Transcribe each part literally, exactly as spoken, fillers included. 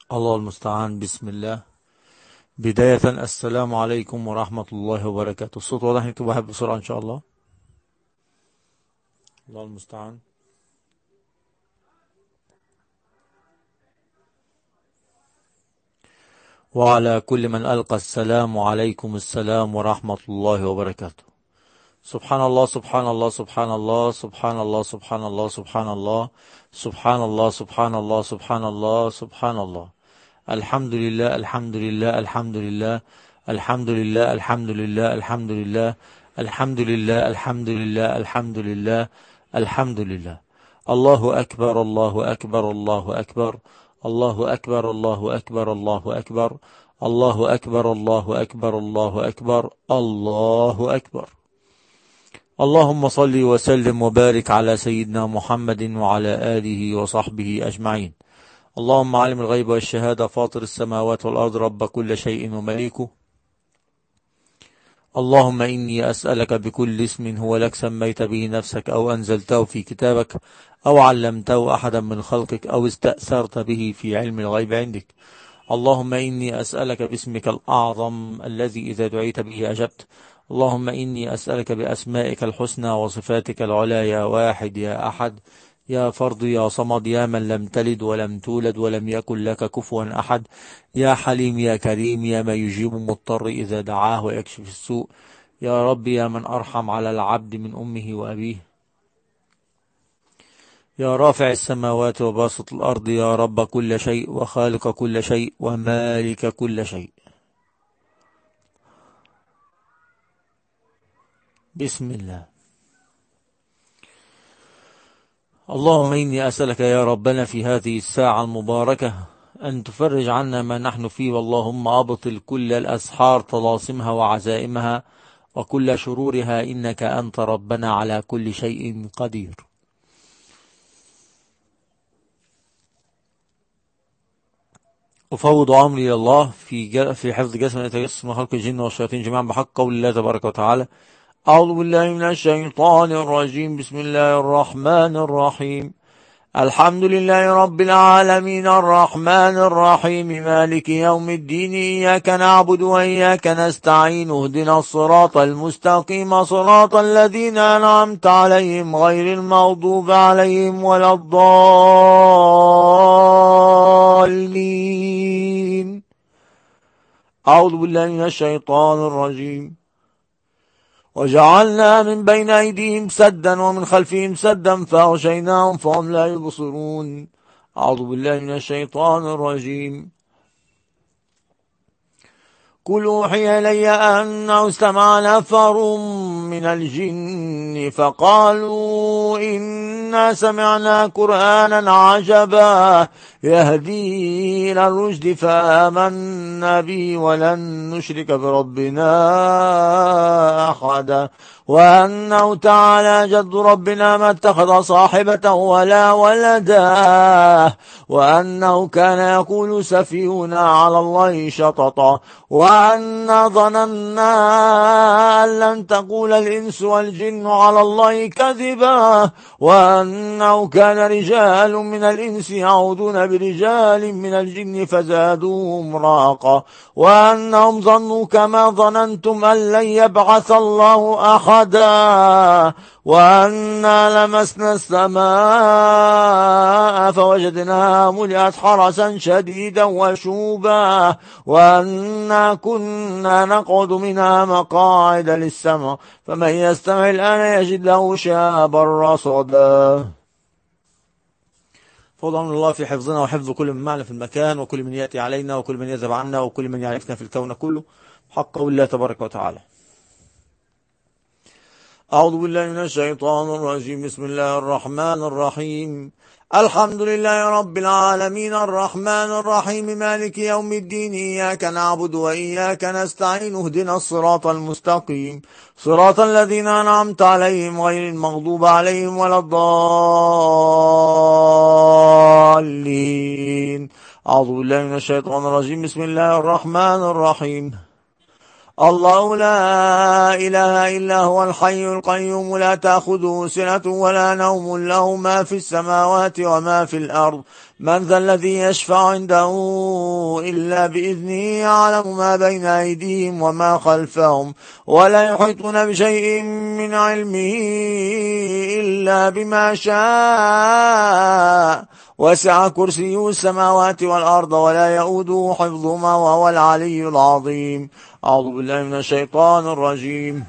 الله المستعان. بسم الله. بداية السلام عليكم ورحمة الله وبركاته. الصوت واضح؟ نكتب واحد بسرعة إن شاء الله. الله المستعان. وعلى كل من ألقى السلام عليكم السلام ورحمة الله وبركاته. سبحان الله سبحان الله سبحان الله سبحان الله سبحان الله سبحان الله سبحان الله سبحان الله سبحان الله سبحان الله. الحمد لله الحمد لله الحمد لله الحمد لله الحمد لله الحمد لله الحمد لله الحمد لله الحمد لله الحمد لله. الله أكبر الله أكبر الله أكبر الله أكبر الله أكبر الله أكبر الله أكبر الله أكبر الله أكبر الله أكبر. اللهم صل وسلم وبارك على سيدنا محمد وعلى آله وصحبه أجمعين. اللهم عالم الغيب والشهادة فاطر السماوات والأرض رب كل شيء ومليكه. اللهم إني أسألك بكل اسم هو لك سميت به نفسك أو أنزلته في كتابك أو علمته أحدا من خلقك أو استأثرت به في علم الغيب عندك. اللهم إني أسألك باسمك الأعظم الذي إذا دعيت به أجبت. اللهم إني أسألك بأسمائك الحسنى وصفاتك العلى يا واحد يا أحد يا فرد يا صمد يا من لم تلد ولم تولد ولم يكن لك كفوا أحد يا حليم يا كريم يا من يجيب المضطر إذا دعاه ويكشف السوء. يا رب يا من أرحم على العبد من أمه وأبيه. يا رافع السماوات وباسط الأرض يا رب كل شيء وخالق كل شيء ومالك كل شيء. بسم الله. اللهم إني أسألك يا ربنا في هذه الساعة المباركة أن تفرج عنا ما نحن فيه، واللهم أبطل كل الأسحار طلاسمها وعزائمها وكل شرورها، إنك أنت ربنا على كل شيء قدير. أفوض أمري إلى الله في في حفظ جسم يتجسس من خلق الجن والشياطين جميعا بحق قول الله تبارك وتعالى: أعوذ بالله من الشيطان الرجيم. بسم الله الرحمن الرحيم. الحمد لله رب العالمين الرحمن الرحيم مالك يوم الدين إياك نعبد وإياك نستعين اهدنا الصراط المستقيم صراط الذين أنعمت عليهم غير المغضوب عليهم ولا الضالين. أعوذ بالله من الشيطان الرجيم. وجعلنا من بين أيديهم سدا ومن خلفهم سدا فأغشيناهم فهم لا يبصرون. أعوذ بالله من الشيطان الرجيم. قل أوحي إلي أنه استمع نفر من الجن فقالوا إنا سمعنا قرآنا عجبا يهدي إلى الرشد فآمنا به ولن نشرك بربنا أحدا وأنه تعالى جد ربنا ما اتخذ صاحبة ولا ولدا وأنه كان يقول سفيهنا على الله شططا وأنا ظننا أن لن تقول الإنس والجن على الله كذبا وأنه كان رجال من الإنس يعودون برجال من الجن فزادوهم راقا وأنهم ظنوا كما ظننتم أن لن يبعث الله أحدا وأنا لمسنا السماء فوجدناها ملئت حرسا شديدا وشوبا وأنا كنا نقعد منها مقاعد للسمع فمن يستمع الآن يجد له شهابا رصدا. فضل من الله في حفظنا وحفظ كل من معنا في المكان وكل من يأتي علينا وكل من يذهب عنا وكل من يعرفنا في الكون كله حق الله تبارك وتعالى. أعوذ بالله من الشيطان الرجيم. بسم الله الرحمن الرحيم. الحمد لله رب العالمين الرحمن الرحيم مالك يوم الدين إياك نعبد وإياك نستعين اهدنا الصراط المستقيم صراط الذين أنعمت عليهم غير المغضوب عليهم ولا الضالين. أعوذ بالله من الشيطان الرجيم. بسم الله الرحمن الرحيم. الله لا إله إلا هو الحي القيوم لا تأخذه سنة ولا نوم له ما في السماوات وما في الأرض من ذا الذي يشفع عنده إلا بإذنه يعلم ما بين أيديهم وما خلفهم ولا يحيطون بشيء من علمه إلا بما شاء وسع كرسيه السماوات والأرض ولا يؤوده حفظهما وهو العلي العظيم. أعوذ بالله من الشيطان الرجيم.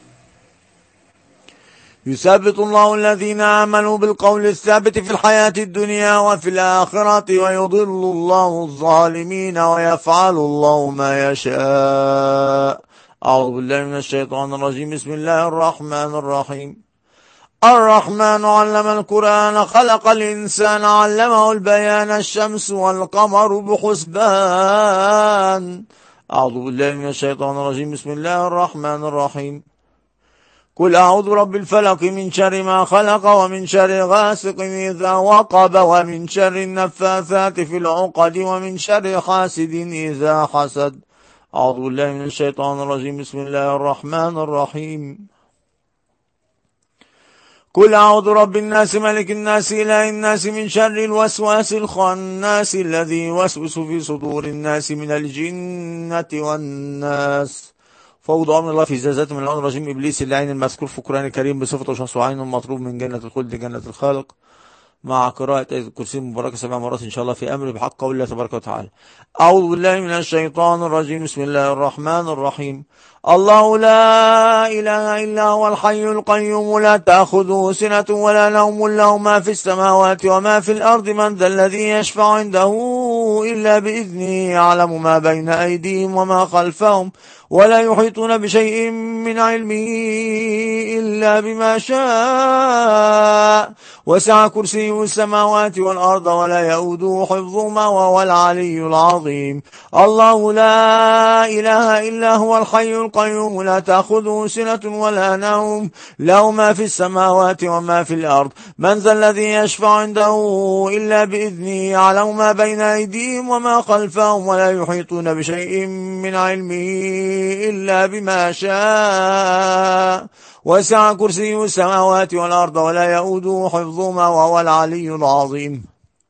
يثبت الله الذين آمنوا بالقول الثابت في الحياة الدنيا وفي الآخرة ويضل الله الظالمين ويفعل الله ما يشاء. أعوذ بالله من الشيطان الرجيم. بسم الله الرحمن الرحيم. الرحمن علم القرآن خلق الإنسان علمه البيان الشمس والقمر بحسبان. أعوذ بالله من الشيطان الرجيم. بسم الله الرحمن الرحيم. قل أعوذ برب الفلق من شر ما خلق ومن شر غاسق إذا وقب ومن شر النفاثات في العقد ومن شر حاسد إذا حسد. أعوذ بالله من الشيطان الرجيم. بسم الله الرحمن الرحيم. قل أعوذ برب الناس ملك الناس إله الناس من شر الوسواس الخناس الذي يوسوس في صدور الناس من الجنة والناس. فوضى أمر الله في زازات من العون الرجيم إبليس اللعين المذكور في القرآن الكريم بصفة شخص وعين مطلوب من جنة الخلد جنة الخالق مع قراءة آية الكرسي المباركة سبع مرات إن شاء الله في أمر بحق قول الله تبارك وتعالى. أعوذ بالله من الشيطان الرجيم. بسم الله الرحمن الرحيم. الله لا إله إلا هو الحي القيوم لا تأخذه سنة ولا نوم له ما في السماوات وما في الأرض من ذا الذي يشفع عنده إلا بإذنه يعلم ما بين أيديهم وما خلفهم ولا يحيطون بشيء من علمه إلا بما شاء وسع كرسيه السماوات والأرض ولا يؤوده حفظهما وهو العلي العظيم. الله لا إله إلا هو الحي القيوم لا تأخذه سنة ولا نوم له ما في السماوات وما في الأرض من ذا الذي يشفع عنده إلا بإذنه يعلم ما بين أيديهم وما خلفهم ولا يحيطون بشيء من علمه إلا بما شاء وسع كرسيه السماوات والأرض ولا يؤوده حفظهما وهو العلي العظيم.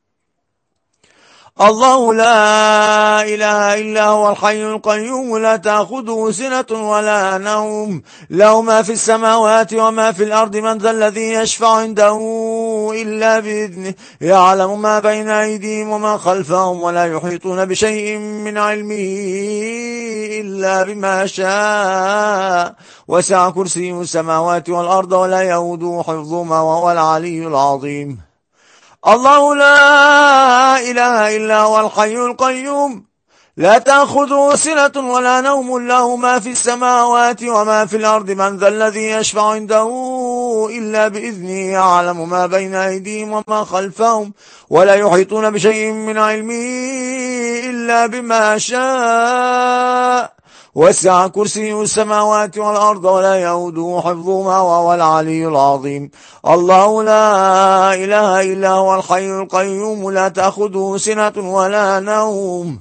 الله لا إله إلا هو الحي القيوم لا تأخذه سنة ولا نوم له ما في السماوات وما في الأرض من ذا الذي يشفع عنده إلا بإذنه يعلم ما بين أيديهم وما خلفهم ولا يحيطون بشيء من علمه إلا بما شاء وسع كرسيه السماوات والأرض ولا يؤوده حفظهما وهو العلي العظيم. الله لا إله إلا هو الحي القيوم لا تأخذه سنة ولا نوم له ما في السماوات وما في الأرض من ذا الذي يشفع عنده إلا بإذنه يعلم ما بين أيديهم وما خلفهم ولا يحيطون بشيء من علمه إلا بما شاء وسع كرسيه السماوات والأرض ولا يؤوده حفظهما وهو العلي العظيم. الله لا إله إلا هو الحي القيوم لا تأخذه سنة ولا نوم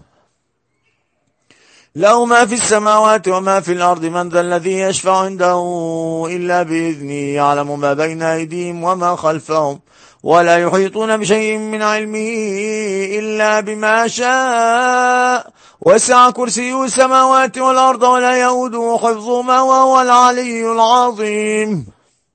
له ما في السماوات وما في الأرض من ذا الذي يشفع عنده إلا بإذنه يعلم ما بين أيديهم وما خلفهم ولا يحيطون بشيء من علمه إلا بما شاء وسع كرسيه السماوات والأرض ولا يؤوده حفظهما وهو العلي العظيم.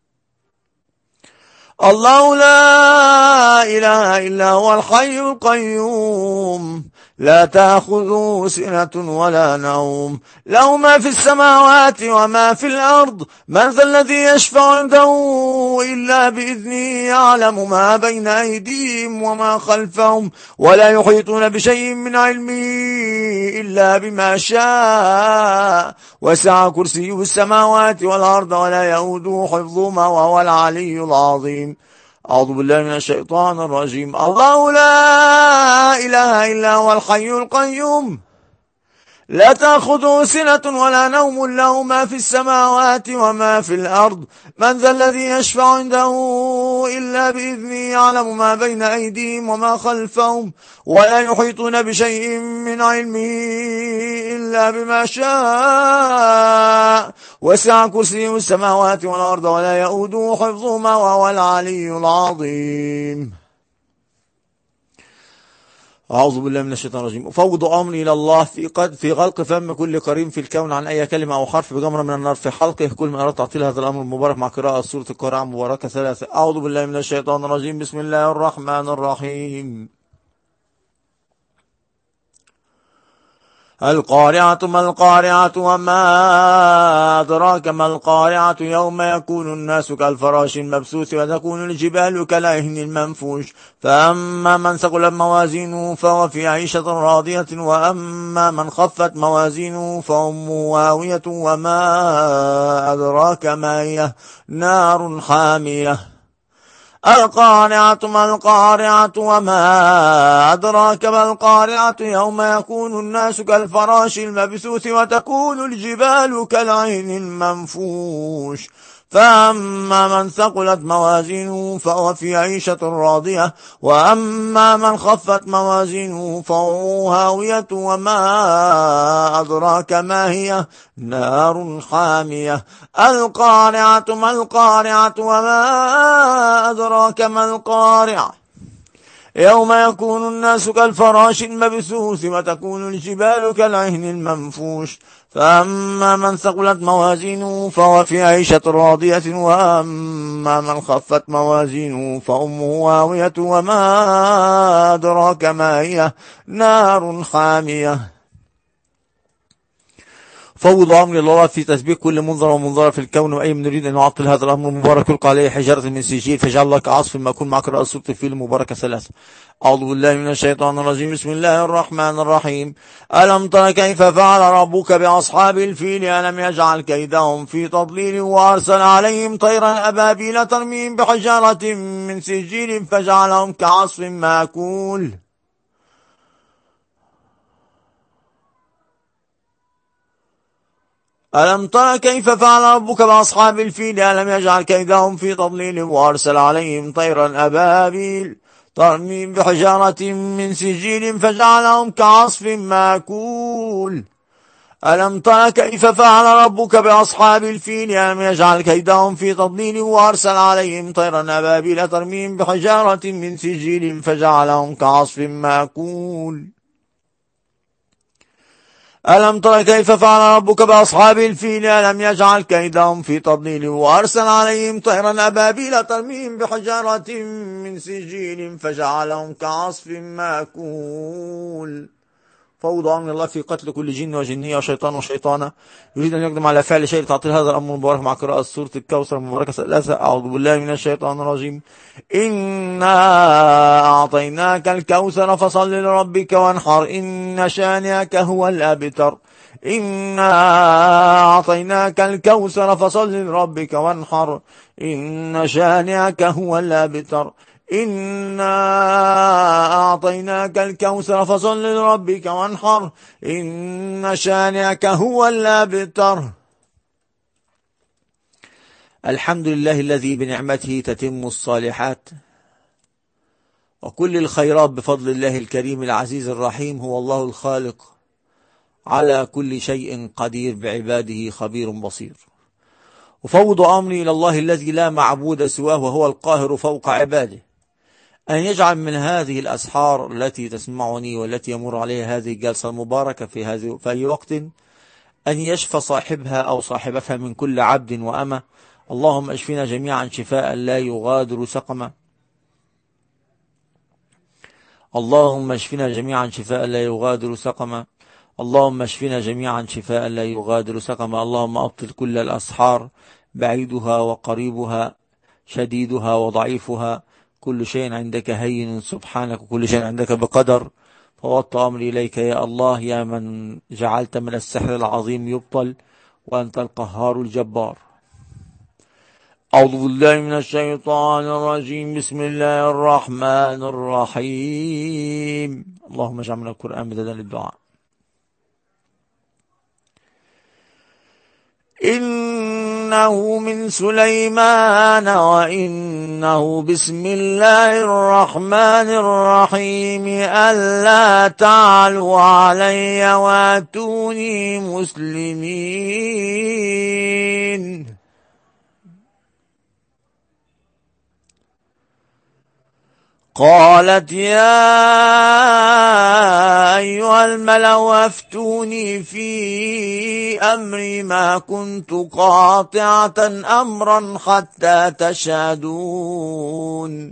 الله لا إله إلا هو الحي القيوم لا تأخذه سنة ولا نوم له ما في السماوات وما في الأرض من ذا الذي يشفع عنده إلا بإذنه يعلم ما بين أيديهم وما خلفهم ولا يحيطون بشيء من علمه إلا بما شاء وسع كرسيه السماوات والأرض ولا يؤوده حفظهما وهو العلي العظيم. أعوذ بالله من الشيطان الرجيم. الله لا إله إلا هو الحي القيوم لا تأخذه سنة ولا نوم، له ما في السماوات وما في الأرض. من ذا الذي يشفع عنده إلا بإذنه، يعلم ما بين أيديهم وما خلفهم، ولا يحيطون بشيء من علمه إلا بما شاء. وسع كرسيه السماوات والأرض ولا يؤوده حفظهما وهو العلي العظيم. أعوذ بالله من الشيطان الرجيم. أفوض أمري إلى الله في قد في غلق فم كل كريم في الكون عن أي كلمة أو حرف بجمرة من النار في حلقه. كل ما أردت تعطيل هذا الأمر المبارك مع قراءة سورة القارعة مباركة ثلاثة. أعوذ بالله من الشيطان الرجيم. بسم الله الرحمن الرحيم. القارعة ما القارعة وما أدراك ما القارعة يوم يكون الناس كالفراش المبثوث وتكون الجبال كالعهن المنفوش. فأما من ثقلت موازينه فهو في عيشة راضية، وأما من خفت موازينه فأمه هاوية وما أدراك ما هي نار حامية. القارعة ما القارعة وما أدراك ما القارعة يوم يكون الناس كالفراش المبثوث وتكون الجبال كالعهن المنفوش. فأما من ثقلت موازينه فهو في عيشة راضية، وأما من خفت موازينه فهو هاوية وما أدراك ما هي نار حامية. القارعة ما القارعة وما أدراك ما القارعة يوم يكون الناس كالفراش المبثوث وتكون الجبال كالعهن المنفوش. فأما من ثقلت موازينه فهو في عيشة راضية، وأما من خفت موازينه فأمه هاوية وما أدراك ما هي نار حامية. فوض أمر الله في تسبيح كل منظر ومنظر في الكون، وأي من يريد أن يعطل هذا الأمر المبارك يلقى عليه حجارة من سجيل فجعل لك عصف ما يكون معك رأس سورة الفيل المباركة ثلاثة. أعوذ بالله من الشيطان الرجيم. بسم الله الرحمن الرحيم. ألم تر كيف فعل ربك بأصحاب الفيل؟ ألم يجعل كيدهم في تضليل وأرسل عليهم طيرا أبابيل ترميهم بحجارة من سجيل فجعلهم كعصف مأكول. ألم تر كيف فعل ربك بأصحاب الفيل؟ ألم يجعل كيدهم في تضليل وأرسل عليهم طيرا أبابيل ترميهم بحجارة من سجيل فجعلهم كعصف مأكول. ألم تر كيف فعل ربك بأصحاب الفيل؟ ألم يجعل كيدهم في تضليل وأرسل عليهم طيرا أبابيل ترميهم بحجارة من سجيل فجعلهم كعصف مأكول. ألم تر كيف فعل ربك بأصحاب الفيل؟ ألم يجعل كيدهم في تضليل وأرسل عليهم طيرا أبابيل ترميهم بحجارة من سجيل فجعلهم كعصف مأكول. فوض أمر الله في قتل كل جن وجنية وشيطان وشيطانة يريد أن يقدم على فعل شيء تعطيل هذا الأمر المبارك مع قراءة سورة الكوثر المباركة ثلاثة. أعوذ بالله من الشيطان الرجيم. إنا أعطيناك الكوثر فصل لربك وانحر إن شانئك هو الأبتر. إنا أعطيناك الكوثر فصل لربك وانحر إن شانئك هو الأبتر. إنا أعطيناك الكوثر فصل لربك وانحر إن شانئك هو الأبتر. الحمد لله الذي بنعمته تتم الصالحات، وكل الخيرات بفضل الله الكريم العزيز الرحيم. هو الله الخالق على كل شيء قدير بعباده خبير بصير. وفوض أمري إلى الله الذي لا معبود سواه وهو القاهر فوق عباده، أن يجعل من هذه الأسحار التي تسمعني والتي يمر عليها هذه الجلسة المباركة في هذه في أي وقت أن يشفى صاحبها أو صاحبتها من كل عبد وأمة. اللهم اشفنا جميعا شفاء لا يغادر سقما. اللهم اشفنا جميعا شفاء لا يغادر سقما. اللهم اشفنا جميعا شفاء لا يغادر سقما. اللهم أبطل كل الأسحار، بعيدها وقريبها، شديدها وضعيفها، كل شيء عندك هين سبحانك، وكل شيء عندك بقدر. فوضت أمري إليك يا الله، يا من جعلت من السحر العظيم يبطل، وأنت القهار الجبار. أعوذ بالله من الشيطان الرجيم. بسم الله الرحمن الرحيم. اللهم اجعل من القرآن مددا للدعاء. إنه من سليمان وإنه بسم الله الرحمن الرحيم ألا تعلوا علي واتوني مسلمين. قالت يا أيها الملأ أفتوني في أمري ما كنت قاطعة أمرا حتى تشهدون.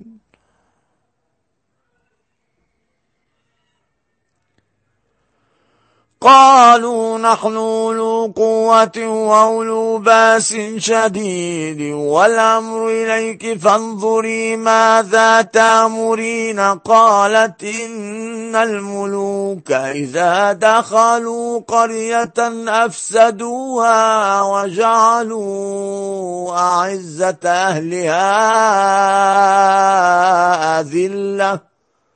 قالوا نحن أولو قوة وأولو باس شديد والأمر إليك فانظري ماذا تأمرين. قالت إن الملوك إذا دخلوا قرية أفسدوها وجعلوا أعزة أهلها أذلة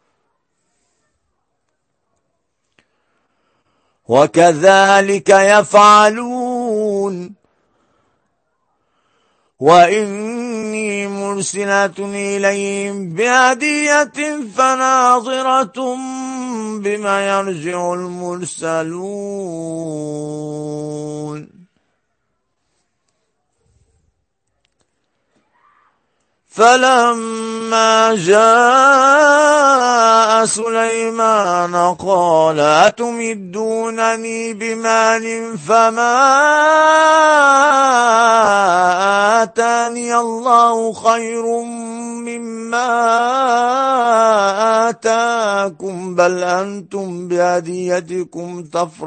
وكذلك يفعلون. وإني مرسلة إليهم بهدية فناظرة بما يرجع المرسلون. فلما جاء سليمان قال أتمدونني بمال فما آتاني الله خير مما آتاكم بل أنتم بهديتكم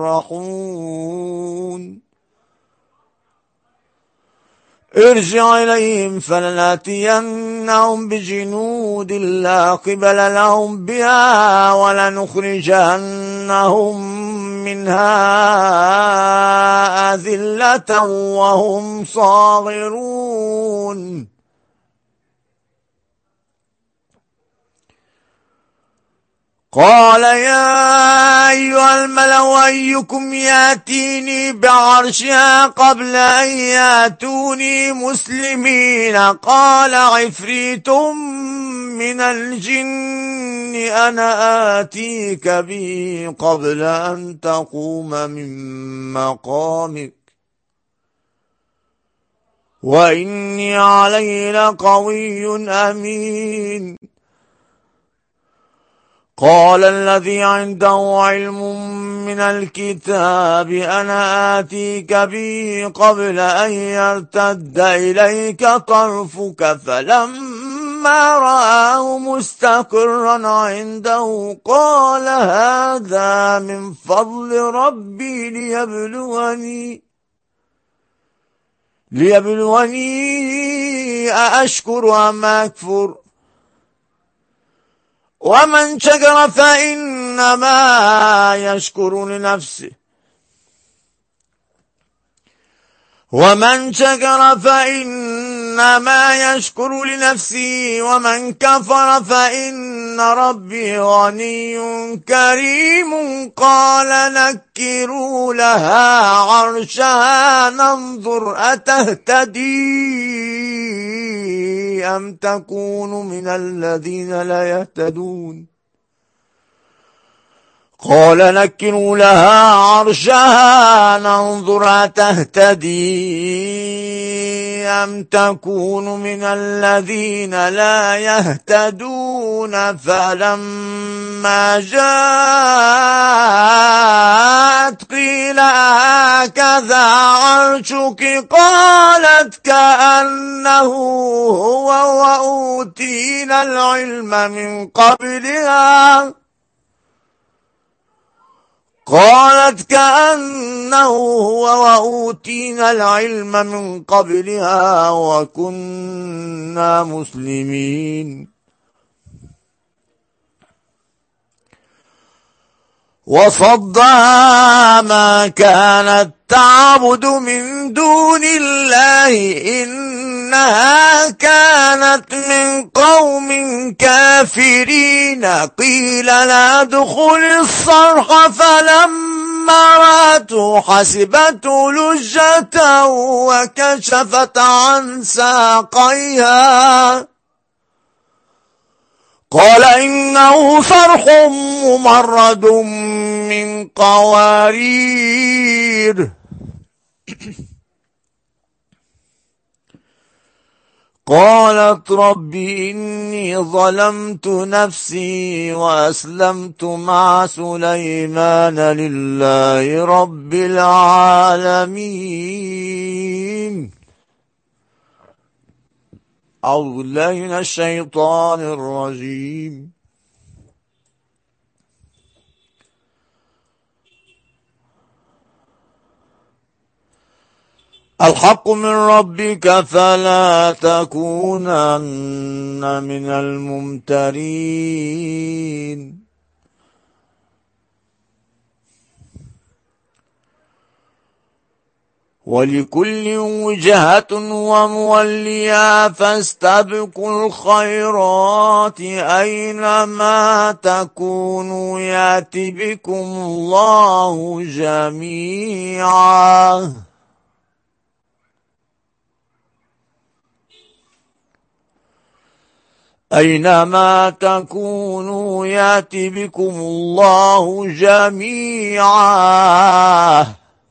تفرحون. ارجع إليهم فلنأتينهم بجنود لا قبل لهم بها ولنخرجنهم منها أذلة وهم صاغرون. قال يا أيها الملأ أيكم يأتيني بعرشها قبل أن يأتوني مسلمين. قال عفريت من الجن أنا آتيك به قبل أن تقوم من مقامك وإني عليه لقوي أمين. قال الذي عنده علم من الكتاب أنا آتيك به قبل أن يرتد إليك طرفك فلما رآه مستقرا عنده قال هذا من فضل ربي ليبلوني ليبلوني أأشكر أم أكفر. ومن شكر فإنما يشكر لنفسه ومن شكر فإنما يشكر لنفسه ومن كفر فإن ربي غني كريم. قال نكروا لها عرشها ننظر أتهتدي أم تكون من الذين لا يهتدون. قال نكروا لها عرشها ننظر أتهتدي أم تكون من الذين لا يهتدون. فلما جاءت قيل هكذا عرشك قالت كأنه هو وأوتينا العلم من قبلها قالت كأنه هو وأوتينا العلم من قبلها وكنا مسلمين. وصدها ما كانت تعبد من دون الله إنها كانت من قوم كافرين. قيل لا ادخل الصرح فلما امرأته حسبته لجة وكشفت عن ساقيها قال إنه فرح ممرد من قوارير قالت رب إني ظلمت نفسي وأسلمت مع سليمان لله رب العالمين. أعوذ بالله من الشيطان الرجيم. الحق من ربك فلا تكونن من الممترين. ولكل وجهة وموليها فاستبقوا الخيرات أينما تكونوا يأت بكم الله جميعا. أينما تكونوا يأت بكم الله جميعا.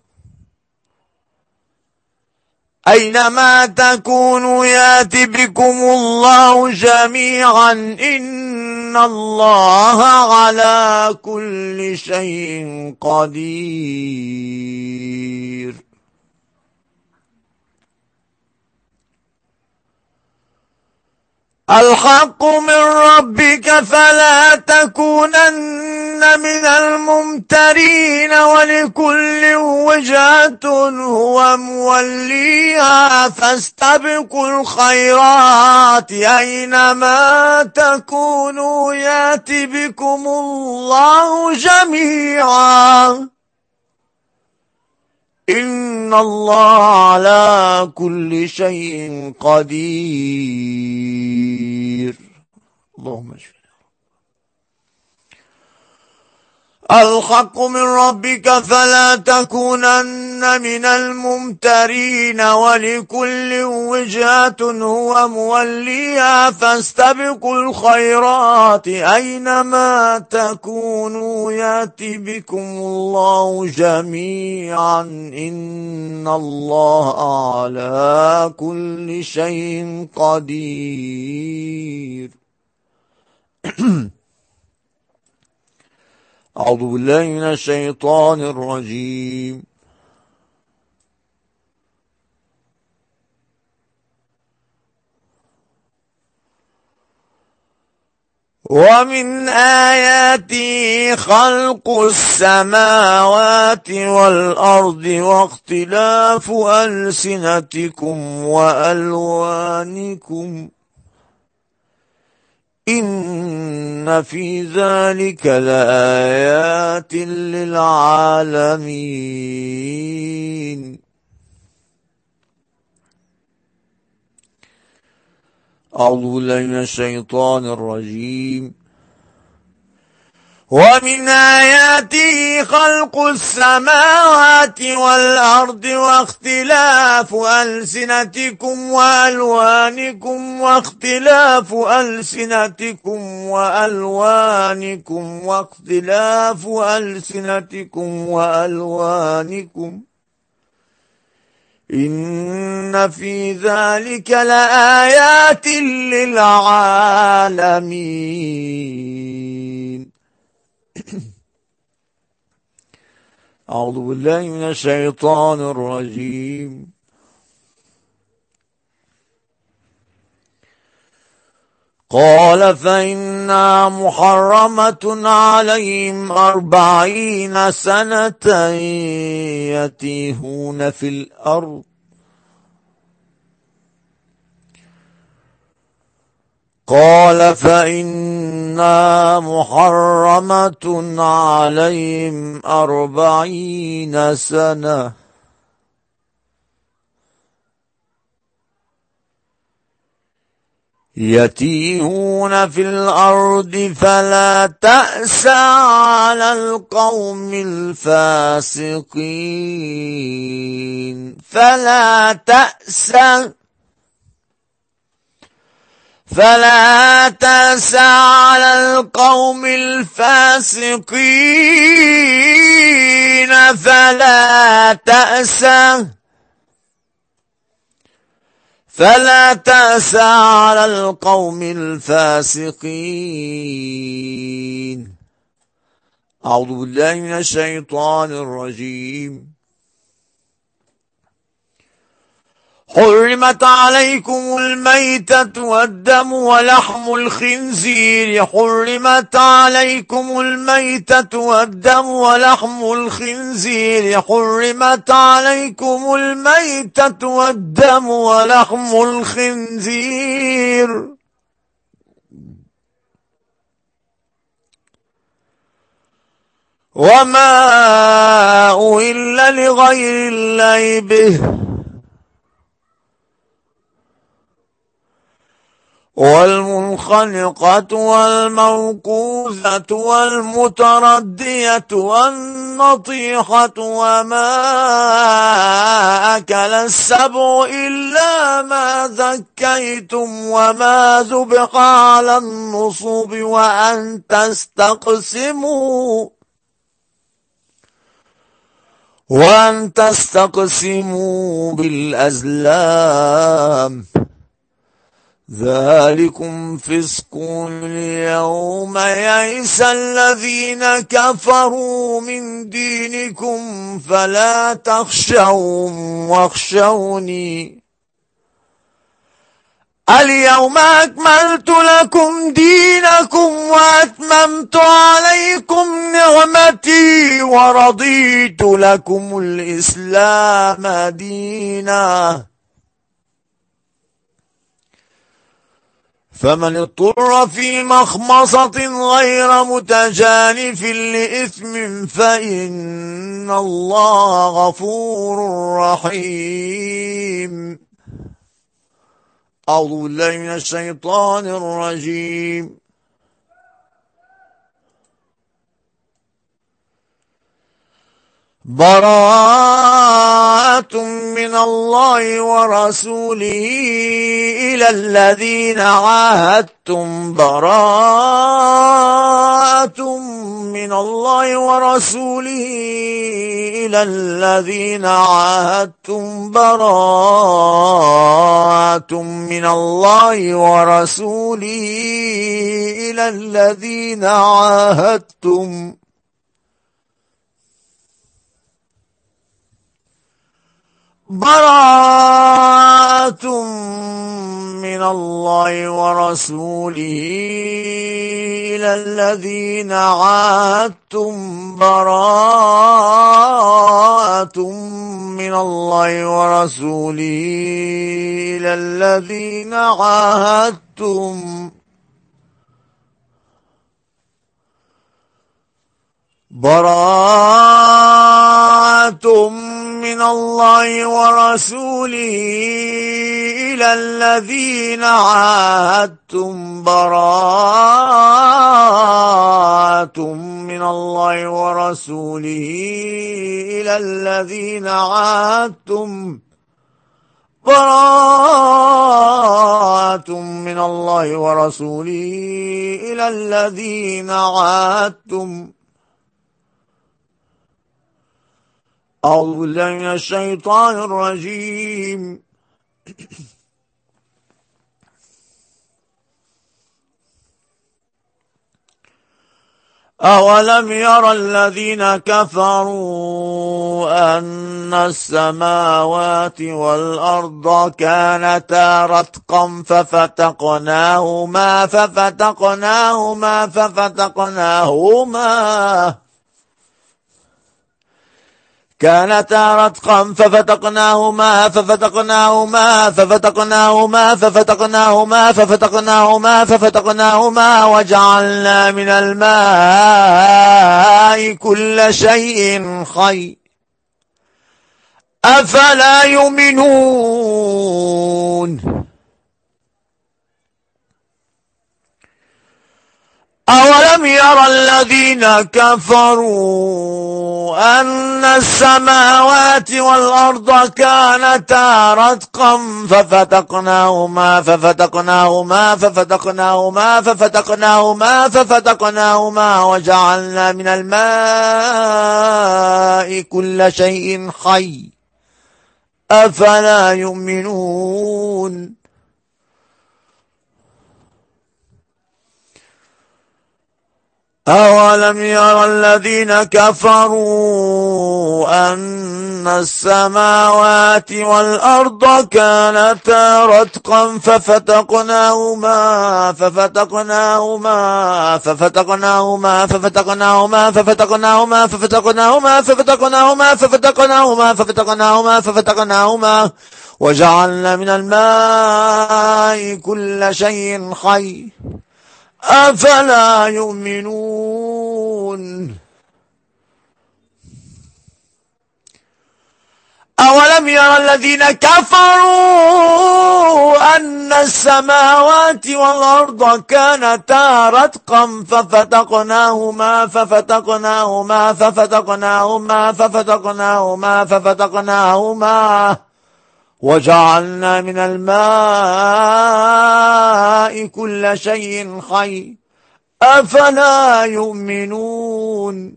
أينما تكونوا يأت بكم الله جميعا إن الله على كل شيء قدير. الحق من ربك فلا تكونن من الممترين. ولكل وجهة هو موليها فاستبقوا الخيرات أينما تكونوا يأت بكم الله جميعا إن الله على كل شيء قدير. اللهم اشفنا. الحق من ربك فلا تكونن من الممترين. ولكل وجهة هو موليها فاستبقوا الخيرات أينما تكونوا يأت بكم الله جميعا إن الله على كل شيء قدير. أعوذ بالله من الشيطان الرجيم. ومن آياته خلق السماوات والأرض واختلاف ألسنتكم وألوانكم إن في ذلك لآيات للعالمين. أعوذ بالله من الشيطان الرجيم. ومن آياته خلق السماوات والأرض واختلاف ألسنتكم وألوانكم واختلاف ألسنتكم وألوانكم واختلاف ألسنتكم وألوانكم إن في ذلك لآيات للعالمين. أعوذ بالله من الشيطان الرجيم. قال فإنها محرمة عليهم أربعين سنة يتيهون في الأرض قال فإنها محرمة عليهم أربعين سنة يتيهون في الأرض فلا تأس على القوم الفاسقين فلا تأس فلا تأس على القوم الفاسقين فلا تأس فلا تأس على القوم الفاسقين. أعوذ بالله من الشيطان الرجيم. حرمت عليكم الميتة والدم ولحم الخنزير حرمت عليكم الميتة والدم ولحم الخنزير حرمت عليكم الميتة والدم ولحم الخنزير وما أهل لغير الله به والمنخنقة والموقوذة والمتردية والنطيحة وما أكل السبع إلا ما ذكيتم وما ذبح على النصب وأن تستقسموا وأن تستقسموا بالأزلام ذلكم فسق. اليوم يئس الذين كفروا من دينكم فلا تخشوهم واخشوني اليوم أكملت لكم دينكم وأتممت عليكم نعمتي ورضيت لكم الإسلام دينا فمن اضطر في مخمصة غير متجانف لإثم فإن الله غفور رحيم. أعوذ بالله من الشيطان الرجيم. براءة من الله ورسوله إلى الذين عاهدتم براءة من الله ورسوله إلى الذين عاهدتم براءة من الله ورسوله إلى الذين عاهدتم براءة من الله ورسوله إلى الذين عاهدتم براءة من الله ورسوله إلى الذين عاهدتم براءة من الله ورسوله إلى الذين عاهدتم براءة من الله ورسوله إلى الذين عاهدتم براءة من الله ورسوله إلى الذين عاهدتم. أعوذ بالله من الشيطان الرجيم. أولم يرى الذين كفروا أن السماوات والأرض كانتا رتقا ففتقناهما ففتقناهما ففتقناهما كانتا رتقا ففتقناهما ففتقناهما ففتقناهما ففتقناهما ففتقناهما ففتقناهما وجعلنا من الماء كل شيء حي أفلا يؤمنون. أولم ير الذين كفروا أن السماوات والأرض كانتا رتقا ففتقناهما ففتقناهما ففتقناهما ففتقناهما ففتقناهما وجعلنا من الماء كل شيء حي أفلا يؤمنون أولم ير الذين كفروا أن السماوات والأرض كانتا رتقا ففتقناهما ففتقناهما ففتقناهما ففتقناهما ففتقناهما ففتقناهما ففتقناهما ففتقناهما ففتقناهما ففتقناهما وجعلنا من الماء كل شيء حي أفلا يؤمنون أولم ير الذين كفروا أن السماوات والأرض كانتا رتقا ففتقناهما ففتقناهما ففتقناهما ففتقناهما ففتقناهما وجعلنا من الماء كل شيء حي أفلا يؤمنون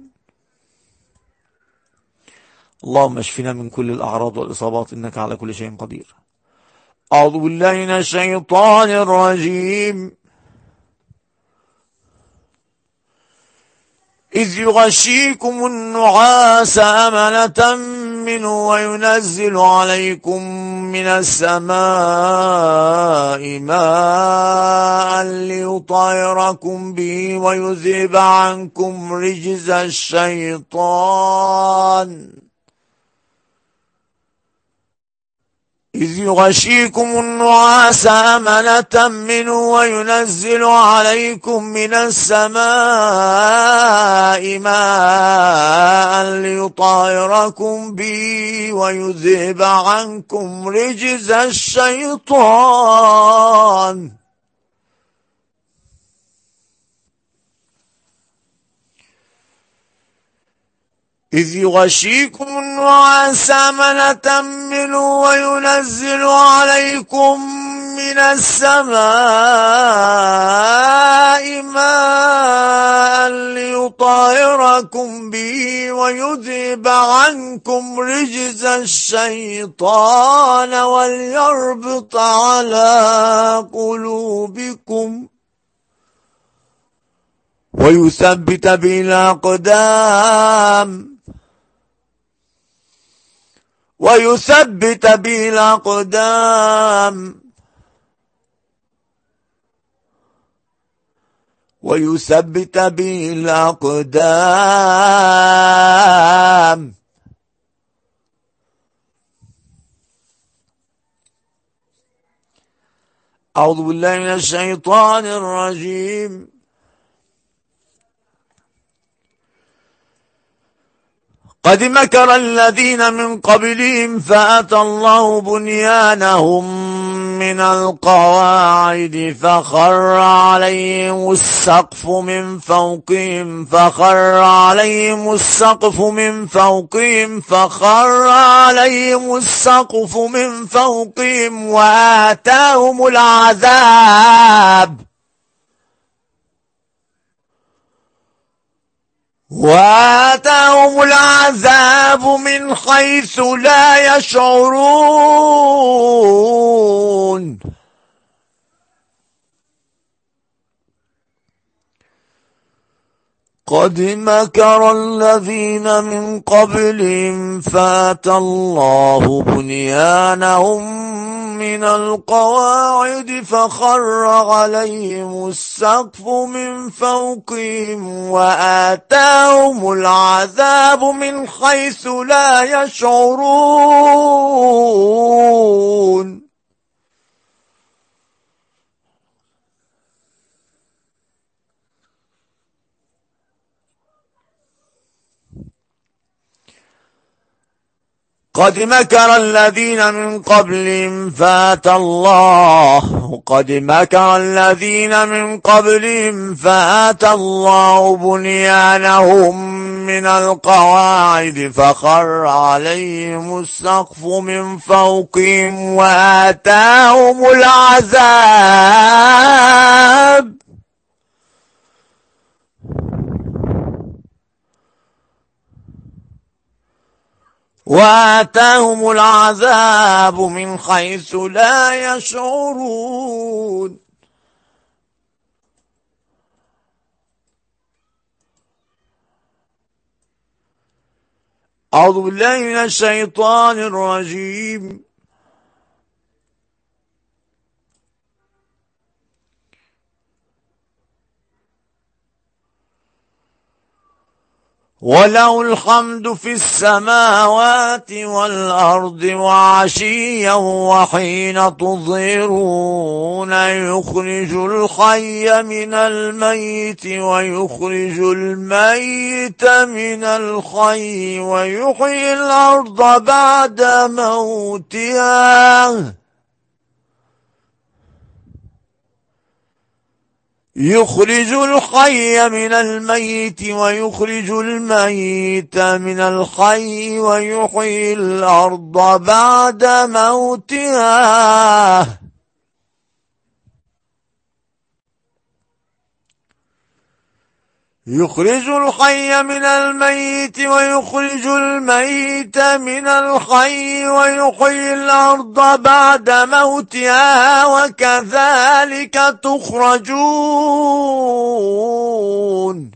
اللهم اشفنا من كل الأعراض والإصابات إنك على كل شيء قدير. أعوذ بالله من الشيطان الرجيم. إذ يغشيكم النعاس أمنة منه وينزل عليكم من السماء ماء ليطهركم به ويذهب عنكم رجز الشيطان إذ يغشيكم النعاس أمنة منه وينزل عليكم من السماء ماء ليطهركم به ويذهب عنكم رجز الشيطان إذ يغشيكم النعاس أمنة منه وينزل عليكم من السماء ماء ليطهركم به ويذهب عنكم رجز الشيطان وليربط على قلوبكم ويثبت بالأقدام ويثبت بالأقدام ويثبت بالأقدام أعوذ بالله من الشيطان الرجيم. قد مكر الذين من قبلهم فأتى الله بنيانهم من القواعد فخر عليهم السقف من فوقهم فخر عليهم السقف من فوقهم فخر عليهم السقف من فوقهم وآتاهم العذاب وآتاهم العذاب من حيث لا يشعرون قد مكر الذين من قبلهم فأتى الله بنيانهم من القواعد فخر عليهم السقف من فوقهم وآتاهم العذاب من حيث لا يشعرون قد مكر الذين من قبلهم فأتى الله قد مكر الذين من قبلهم فأتى الله بنيانهم من القواعد فخر عليهم السقف من فوقهم وآتاهم العذاب وآتاهم العذاب من حيث لا يشعرون. أعوذ بالله من الشيطان الرجيم. وله الحمد في السماوات والأرض وعشيا وحين تظهرون يخرج الحي من الميت ويخرج الميت من الحي ويحيي الأرض بعد موتها يخرج الحي من الميت ويخرج الميت من الحي ويحيي الأرض بعد موتها يخرج الحي من الميت ويخرج الميت من الحي ويحيي الأرض بعد موتها وكذلك تخرجون.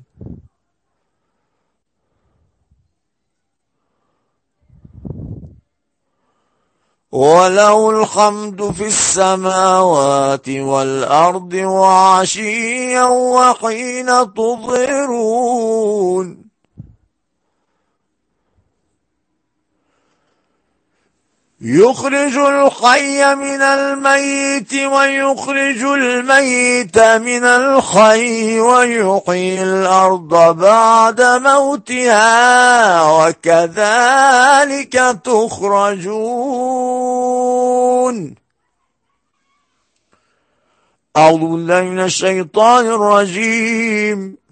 وله الحمد في السماوات والأرض وعشيا وحين تظهرون يخرج الحي من الميت ويخرج الميت من الحي ويحيي الأرض بعد موتها وكذلك تخرجون. أعوذ بالله من الشيطان الرجيم.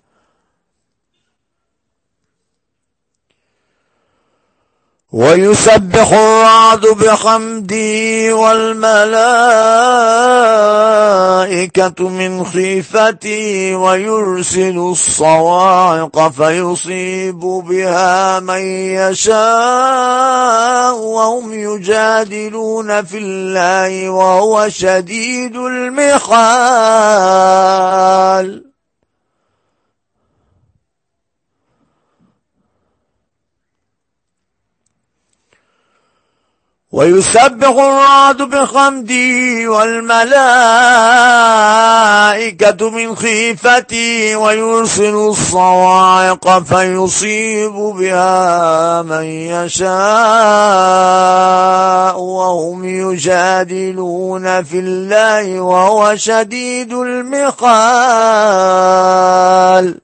ويسبح الرعد بحمده والملائكة من خيفته ويرسل الصواعق فيصيب بها من يشاء وهم يجادلون في الله وهو شديد المحال. ويسبح الرعد بحمده والملائكة من خيفته ويرسل الصواعق فيصيب بها من يشاء وهم يجادلون في الله وهو شديد المحال.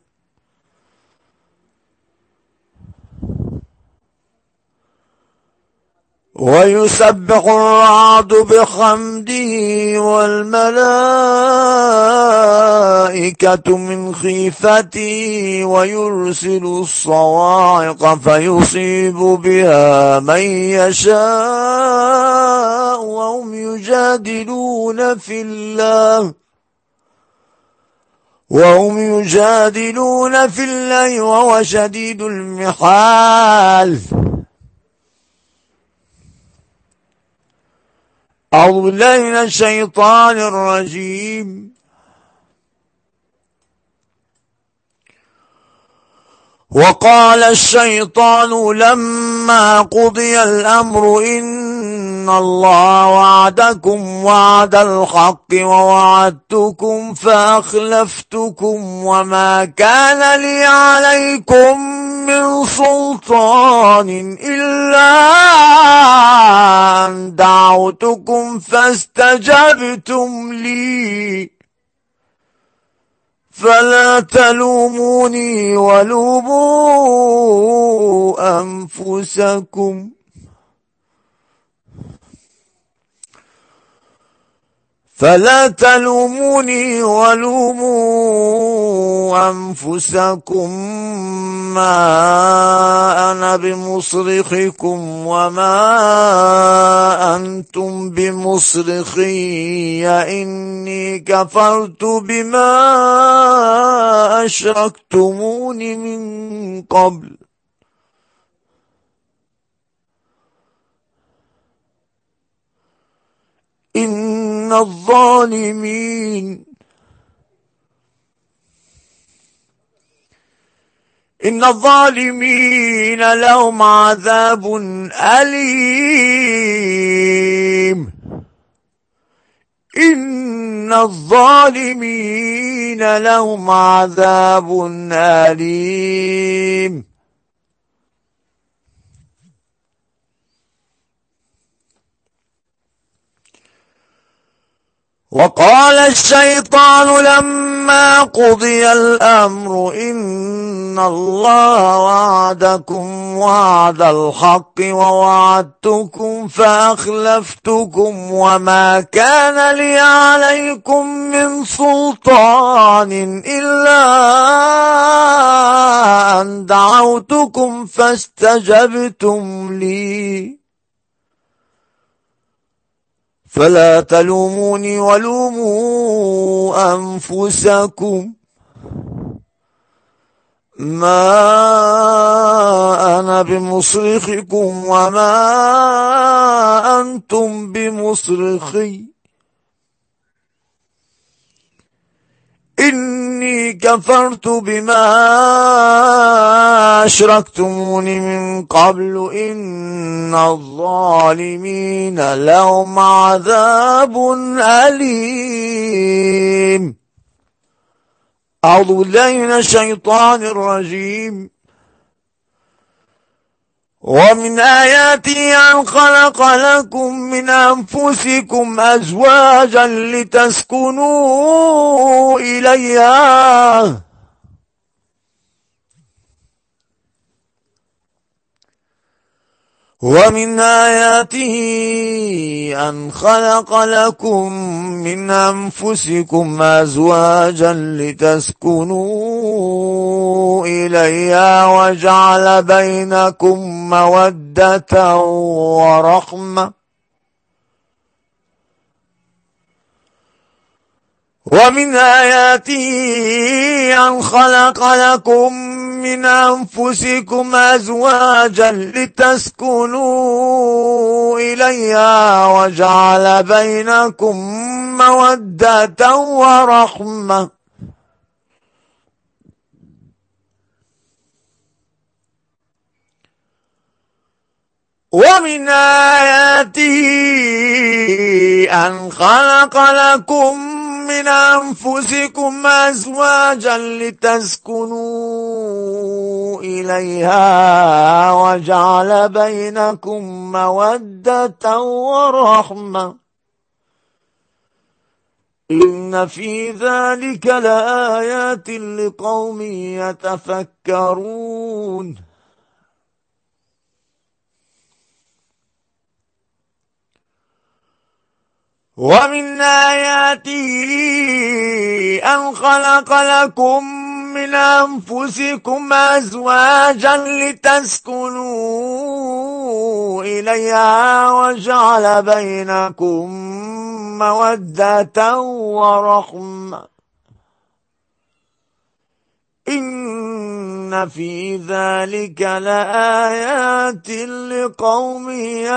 ويسبح الرعد بحمده والملائكة من خيفته ويرسل الصواعق فيصيب بها من يشاء وهم يجادلون في الله وهم يجادلون في الله وهو شديد المحال. أعوذ بالله من الشيطان الرجيم. وقال الشيطان لما قضي الأمر إن الله وعدكم وعد الحق ووعدتكم فأخلفتكم وما كان لي عليكم من سلطان إلا أن دعوتكم فاستجبتم لي فلا تلوموني ولوموا أنفسكم فلا تلوموني ولوموا أنفسكم، ما أنا بمصرخكم وما أنتم بمصرخي، إني كفرت بما أشركتمون من قبل. إن الظالمين إن الظالمين لهم عذاب أليم إن الظالمين لهم عذاب أليم وقال الشيطان لما قضي الأمر إن الله وعدكم وعد الحق ووعدتكم فأخلفتكم، وما كان لي عليكم من سلطان إلا أن دعوتكم فاستجبتم لي، فلا تلوموني ولوموا أنفسكم، ما أنا بمصرخكم وما أنتم بمصرخي، إني كفرت بما أشركتمون من قبل إن الظالمين لهم عذاب أليم. أعوذ بالله من الشيطان الرجيم. ومن آياته أن خلق لكم من أنفسكم أزواجا لتسكنوا إليها، ومن آياته أن خلق لكم من أنفسكم أزواجا لتسكنوا إليها وجعل بينكم مودة ورحمة، ومن آياته أن خلق لكم من أنفسكم أزواجا لتسكنوا إليها وجعل بينكم مودة ورحمة، ومن آياته أن خلق لكم من أنفسكم أزواجا لتسكنوا إليها وجعل بينكم مودة ورحمة، إن في ذلك لآيات لقوم يتفكرون. ومن آياته أن خلق لكم من أنفسكم أزواجا لتسكنوا إليها وجعل بينكم مودة ورحمة، إن في ذلك لآيات لقوم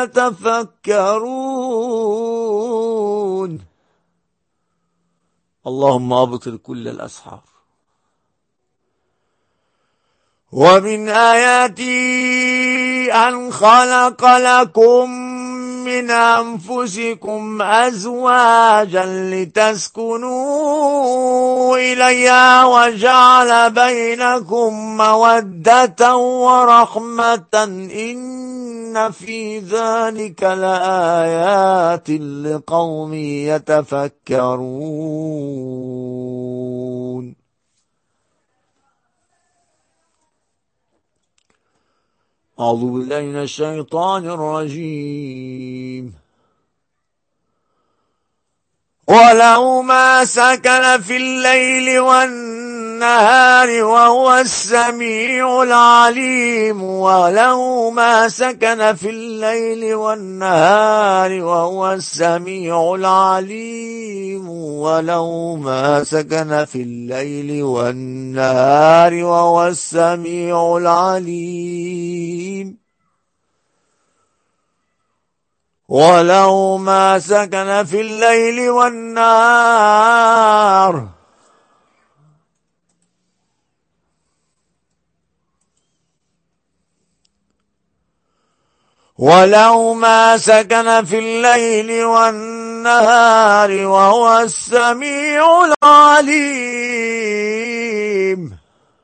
يتفكرون. اللهم أبطل كل الأسحار. ومن آياته أن خلق لكم من أنفسكم أزواجا لتسكنوا إليها وجعل بينكم مودة ورحمة، إن في ذلك لآيات لقوم يتفكرون. أعوذ بالله من الشيطان الرجيم. وله ما سكن في الليل والنهار وهو السميع العليم وله ما سكن في الليل والنهار وهو السميع العليم وله ما سكن في الليل والنهار وهو السميع العليم وله ما سكن في الليل والنهار وله ما سكن في الليل والنهار وهو السميع العليم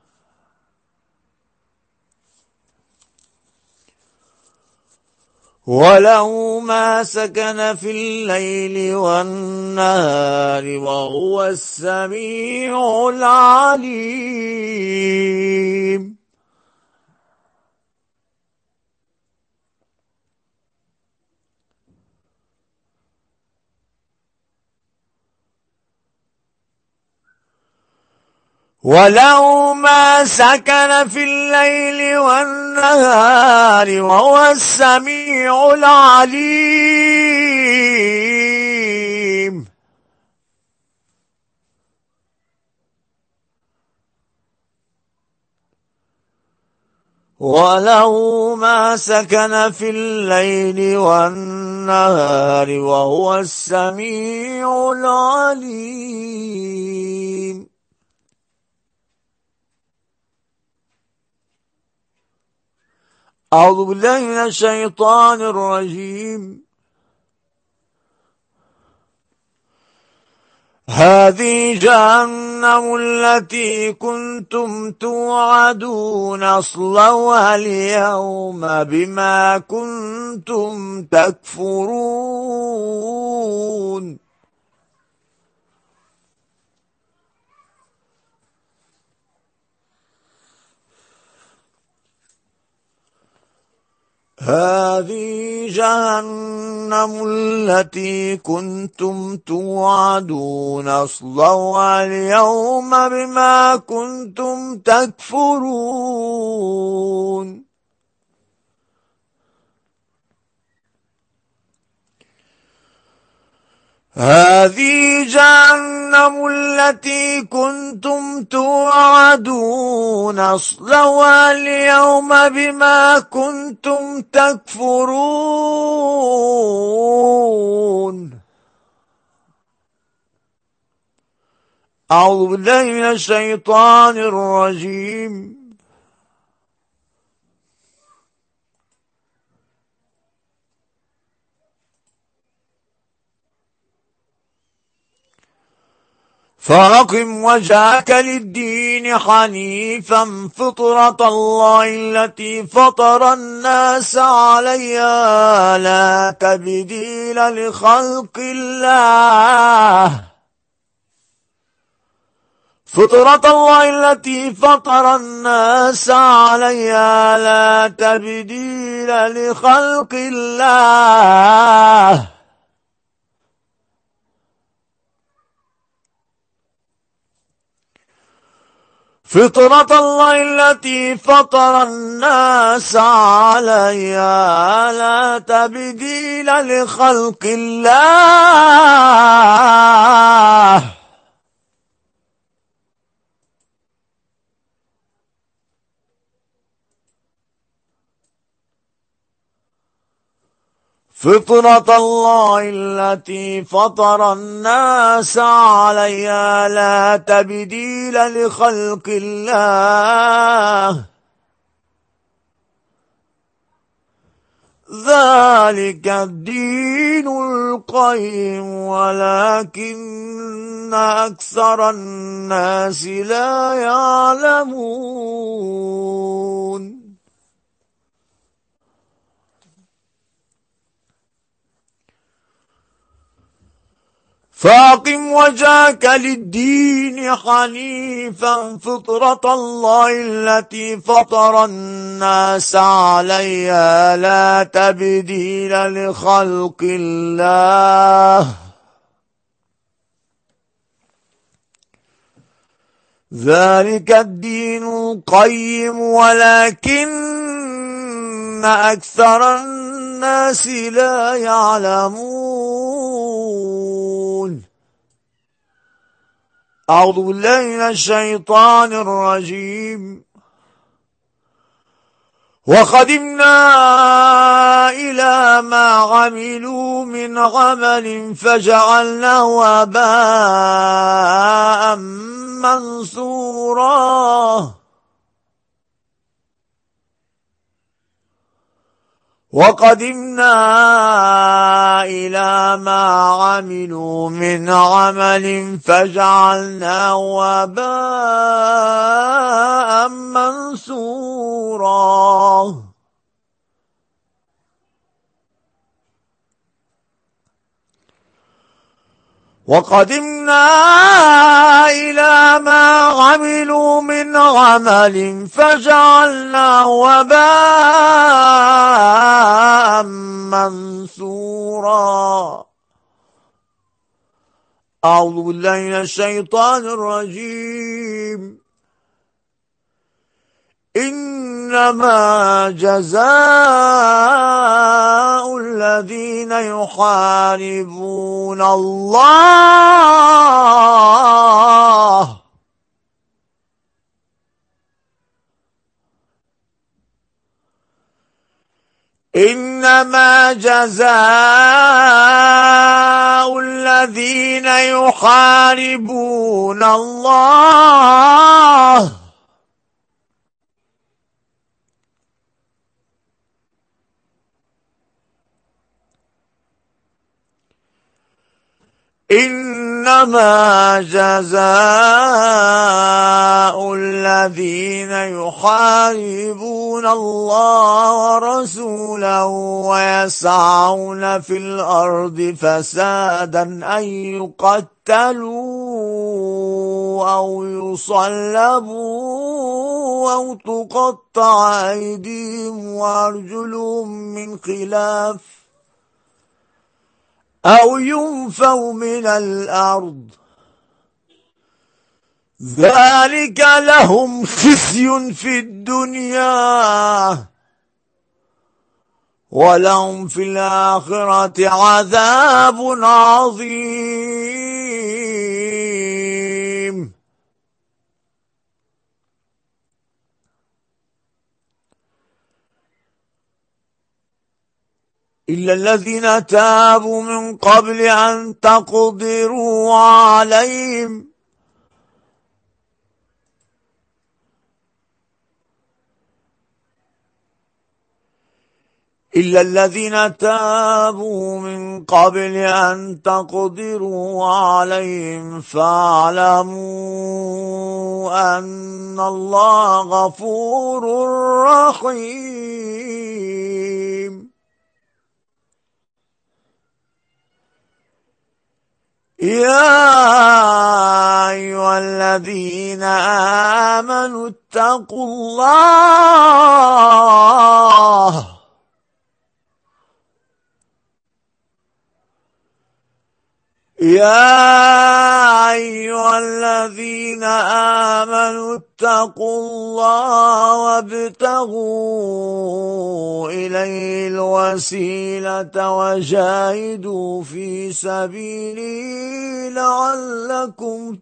وله ما سكن في الليل والنهار وهو السميع العليم وله ما سكن في الليل والنهار وهو السميع العليم وله ما سكن في الليل والنهار وهو السميع العليم أعوذ بالله من الشيطان الرجيم هذه جهنم التي كنتم توعدون اصلوها اليوم بما كنتم تكفرون هذه جهنم التي كنتم توعدون اصلوها اليوم بما كنتم تكفرون هذه جهنم التي كنتم توعدون اصلوها اليوم بما كنتم تكفرون أعوذ بالله من الشيطان الرجيم فأقم وجهك للدين حنيفا فطرة الله التي فطر الناس عليها لا تبديل لخلق الله فطرة الله التي فطر الناس عليها لا تبديل لخلق الله فطرة الله التي فطر الناس عليها لا تبديل لخلق الله فطرة الله التي فطر الناس عليها لا تبديل لخلق الله ذلك الدين القيم ولكن أكثر الناس لا يعلمون فأقم وجهك للدين حنيفا فطرة الله التي فطر الناس عليها لا تبديل لخلق الله ذلك الدين القيم ولكن أكثر الناس لا يعلمون. أعوذ بالله من الشيطان الرجيم. وقدمنا إلى ما عملوا من عمل فجعلناه هباء منثورا. وقدمنا إلى ما عملوا من عمل فجعلناه هباء منثورا. وقدمنا إلى ما عملوا من عمل فجعلناه هباء منثورا. أعوذ بالله من الشيطان الرجيم. إنما جزاء الذين يحاربون الله إنما جزاء الذين يحاربون الله إنما جزاء الذين يحاربون الله ورسوله ويسعون في الأرض فسادا أن يقتلوا أو يصلبوا أو تقطع أيديهم وأرجلهم من خلاف أو ينفوا من الأرض ذلك لهم خزي في الدنيا ولهم في الآخرة عذاب عظيم. إلا الذين تابوا من قبل أن تقدروا عليهم إلا الذين تابوا من قبل أن تقدروا عليهم فاعلموا أن الله غفور رحيم. يا أيها الذين آمنوا اتقوا الله يا أيها الذين آمنوا اتقوا الله وابتغوا إليه الوسيلة وجاهدوا في سبيله لعلكم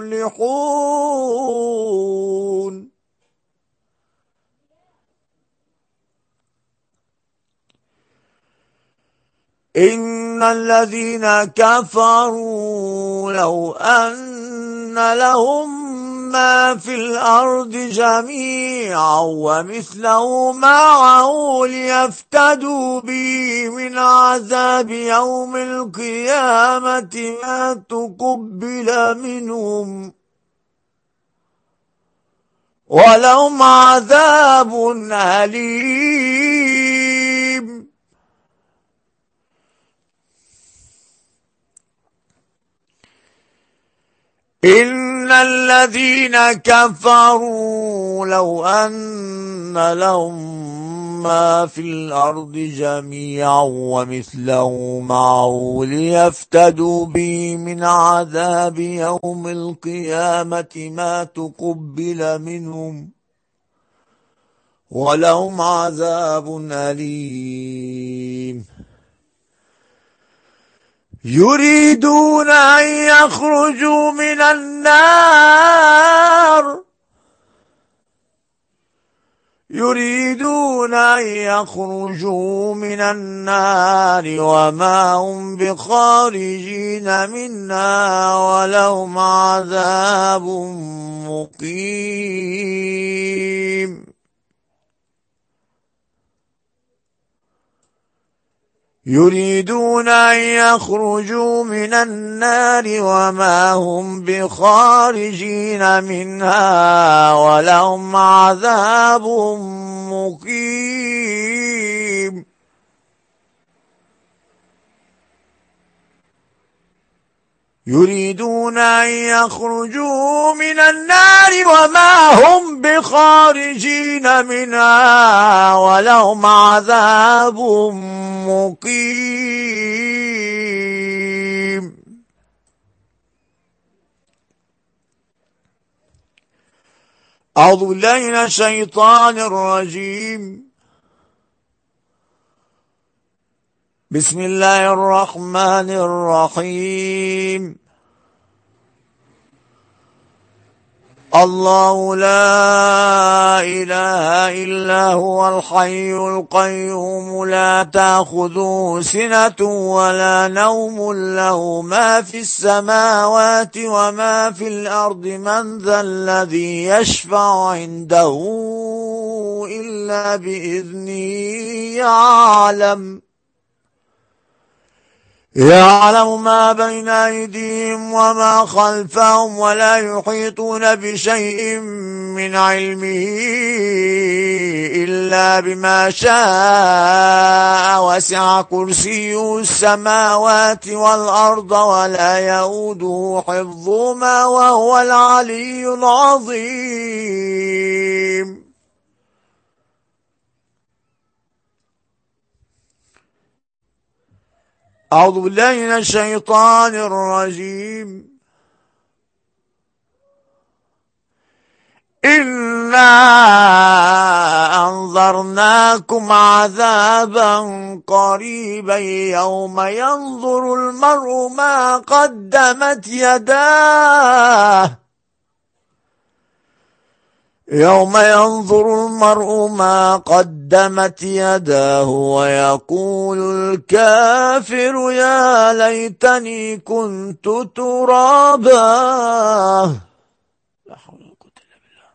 تفلحون. إن الذين كفروا لو أن لهم ما في الأرض جميعا ومثله معه ليفتدوا به من عذاب يوم القيامة ما تقبل منهم ولهم عذاب أليم. إن الذين كفروا لو أن لهم ما في الأرض جميعا ومثله معه ليفتدوا به من عذاب يوم القيامة ما تقبل منهم ولهم عذاب أليم. يريدون أن يخرجوا من النار يريدون أن يخرجوا من النار وما هم بخارجين منها ولهم عذاب مقيم. يريدون أن يخرجوا من النار وما هم بخارجين منها ولهم عذاب مقيم. يريدون أن يخرجوا من النار وما هم بخارجين منها ولهم عذاب مقيم. أعوذ بالله من الشيطان الرجيم. بسم الله الرحمن الرحيم. الله لا إله إلا هو الحي القيوم لا تأخذه سنة ولا نوم له ما في السماوات وما في الأرض من ذا الذي يشفع عنده إلا بإذنه يعلم يعلم ما بين أيديهم وما خلفهم ولا يحيطون بشيء من علمه إلا بما شاء وسع كرسيه السماوات والأرض ولا يؤوده حفظهما وهو العلي العظيم. أعوذ بالله من الشيطان الرجيم. إنا أنذرناكم عذابا قريبا يوم ينظر المرء ما قدمت يداه يوم ينظر المرء ما قدمت يداه ويقول الكافر يا ليتني كنت ترابا. لا حول ولا قوة إلا بالله.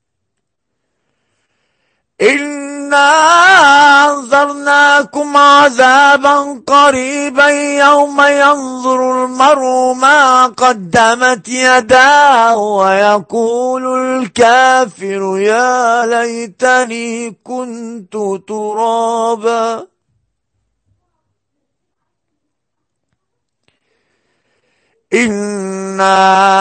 إنا أنذرناكم عذابا قريبا يوم ينظر المرء ما قدمت يداه ويقول الكافر يا ليتني كنت ترابا. إنا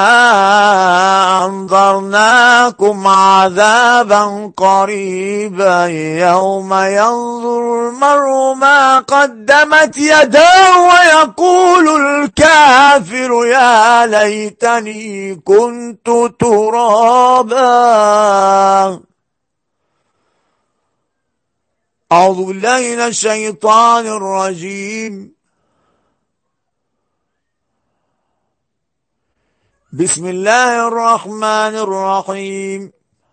أنذرناكم عذابا قريبا يوم ينظر المرء ما قدمت يداه ويقول الكافر يا ليتني كنت ترابا. أعوذ بالله من الشيطان الرجيم. بسم الله الرحمن الرحيم.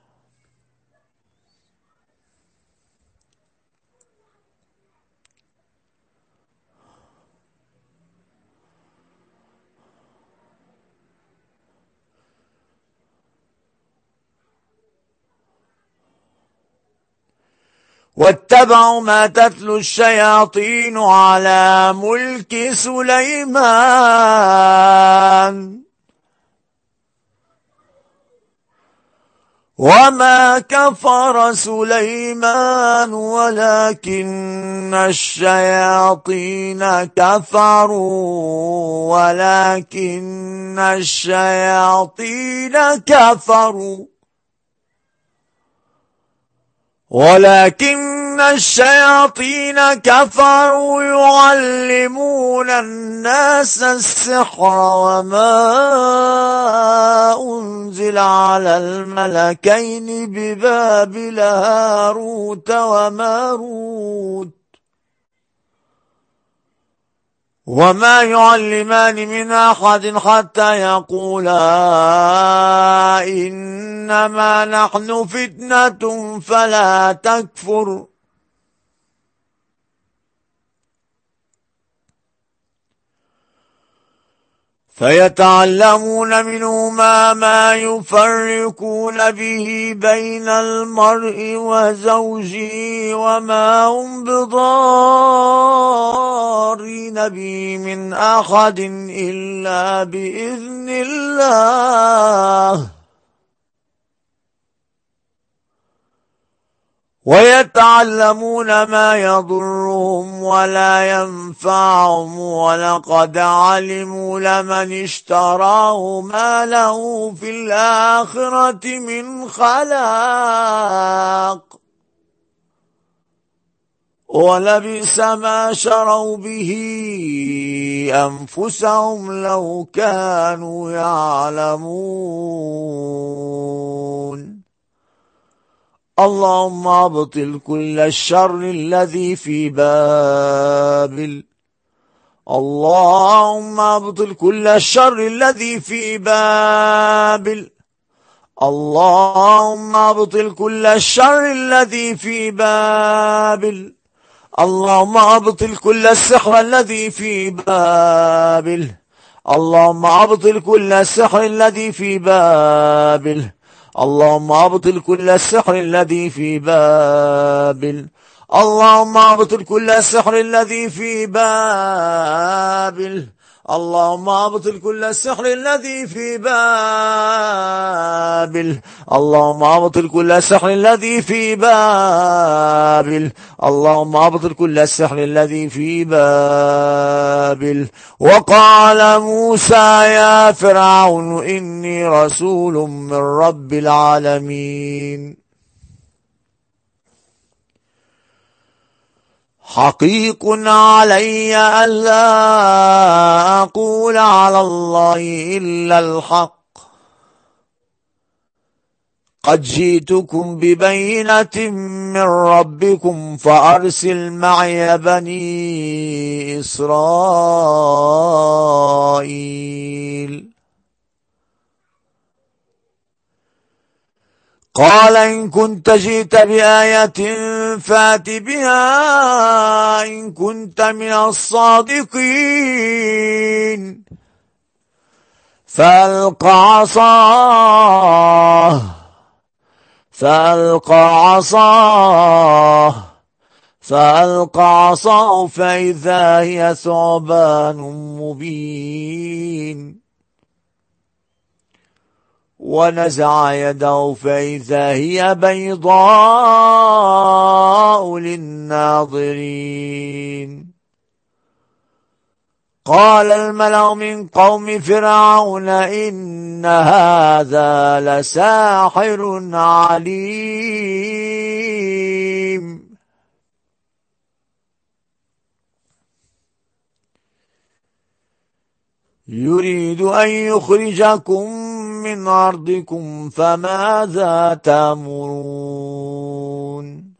واتبعوا ما تتلو الشياطين على ملك سليمان وما كفر سليمان ولكن الشياطين كفروا ولكن الشياطين كفروا ولكن إن الشياطين كفروا يعلمون الناس السحر وما أنزل على الملكين ببابل هاروت وماروت وما يعلمان من أحد حتى يقولا إنما نحن فتنة فلا تكفر فيتعلمون منهما ما يفرقون به بين المرء وزوجه وما هم بضارين به من أحد إلا بإذن الله ويتعلمون ما يضرهم ولا ينفعهم ولقد علموا لمن اشتراه ما له في الآخرة من خلاق ولبئس ما شروا به أنفسهم لو كانوا يعلمون اللهم ابطل كل الشر الذي في بابل اللهم ابطل كل الشر الذي في بابل اللهم ابطل كل الشر الذي في بابل اللهم ابطل كل السحر الذي في بابل اللهم ابطل كل السحر الذي في بابل اللهم ابطل كل السحر الذي في بابل اللهم ابطل كل السحر الذي في بابل اللهم ابطل كل السحر الذي في بابل اللهم ابطل كل السحر الذي في بابل اللهم ابطل كل السحر الذي في بابل وقال موسى يا فرعون إني رسول من رب العالمين حقيق علي ألا أقول على الله إلا الحق قد جئتكم ببينة من ربكم فأرسل معي بني إسرائيل قال إن كنت جئت بآية فات بها إن كنت من الصادقين فألقى عصاه فألقى عصاه فألقى عصاه فإذا هي ثعبان مبين ونزع يده فإذا هي بيضاء للناظرين قال الملأ من قوم فرعون إن هذا لساحر عليم يريد أن يخرجكم من أرضكم فماذا تأمرون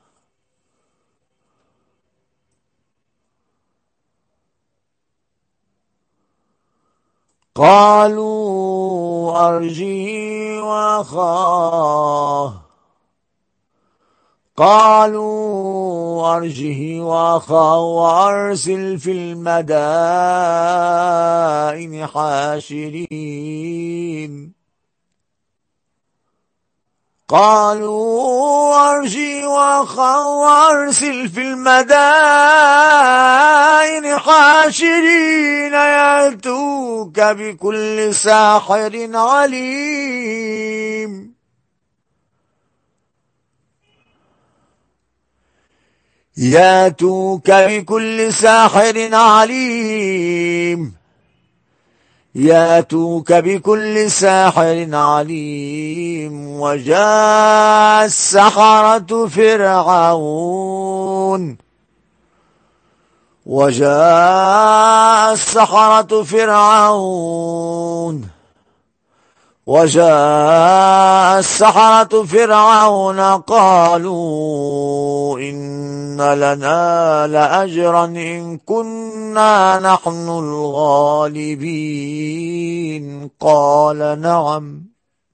قالوا أرجه وأخاه قالوا أرجه وأخاه وأرسل في المدائن حاشرين قالوا أرجه وأخاه وأرسل في المدائن حاشرين يأتوك بكل ساحر عليم ياتوك بكل ساحر عليم ياتوك بكل ساحر عليم. وجاء السحرة فرعون وجاء السحرة فرعون وجاء السحرة فرعون قالوا إن لنا لأجرا إن كنا نحن الغالبين. قال نعم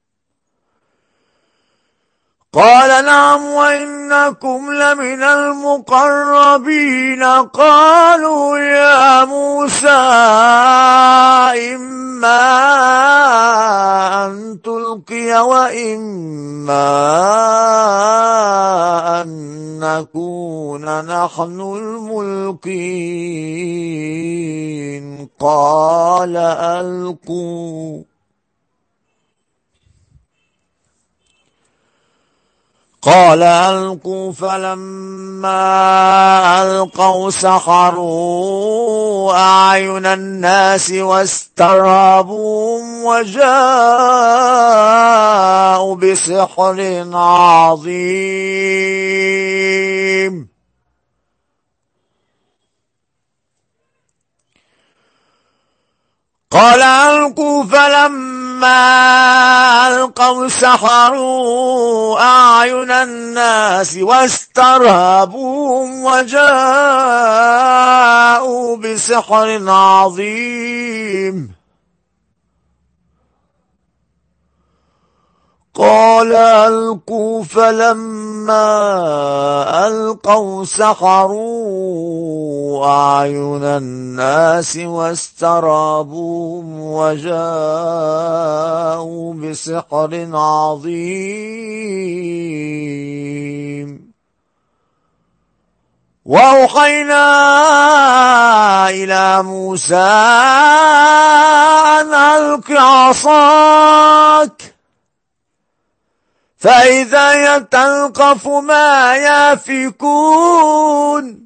قال نعم وإنكم لمن المقربين. قالوا يا موسى إما أن تلقي وإما أن نكون نحن الملقين. قال ألقوا قال ألقوا فلما ألقوا سحروا أعين الناس واسترهبوهم وجاءوا بسحر عظيم. قال ألقوا فلما ألقوا سحروا أعين الناس واسترهبوهم وجاءوا بسحر عظيم. قال ألقوا فلما ألقوا سحروا أعين الناس واسترهبوهم وجاءوا بسحر عظيم. وأوحينا إلى موسى أن ألق عصاك فإذا هي تلقف ما يافكون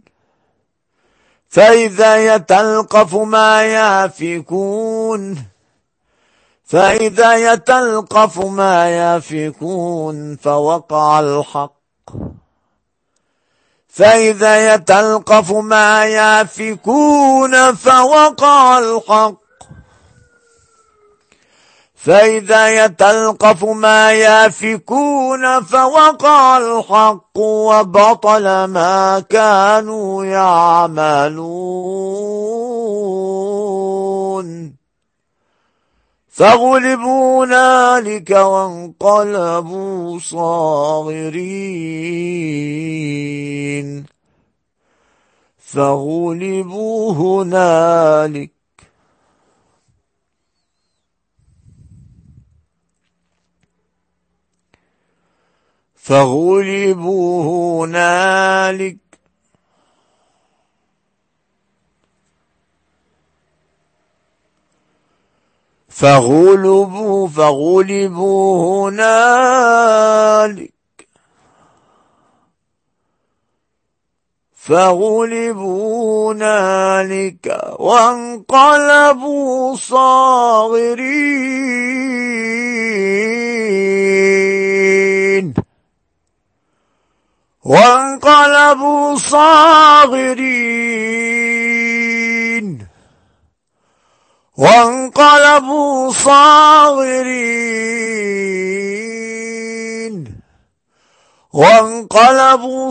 فإذا هي تلقف ما يافكون فإذا هي تلقف ما يافكون فوقع الحق فإذا هي تلقف ما يافكون فوقع الحق فإذا يتلقف ما يافكون فوقع الحق وبطل ما كانوا يعملون. فغلبوا هنالك وانقلبوا صاغرين. فغلبوا هنالك فغلبوا هنالك فغلبوا فغلبوا هنالك فغلبوا هنالك وانقلبوا صاغرين وانقلبوا صاغرين وانقلبوا صاغرين وانقلبوا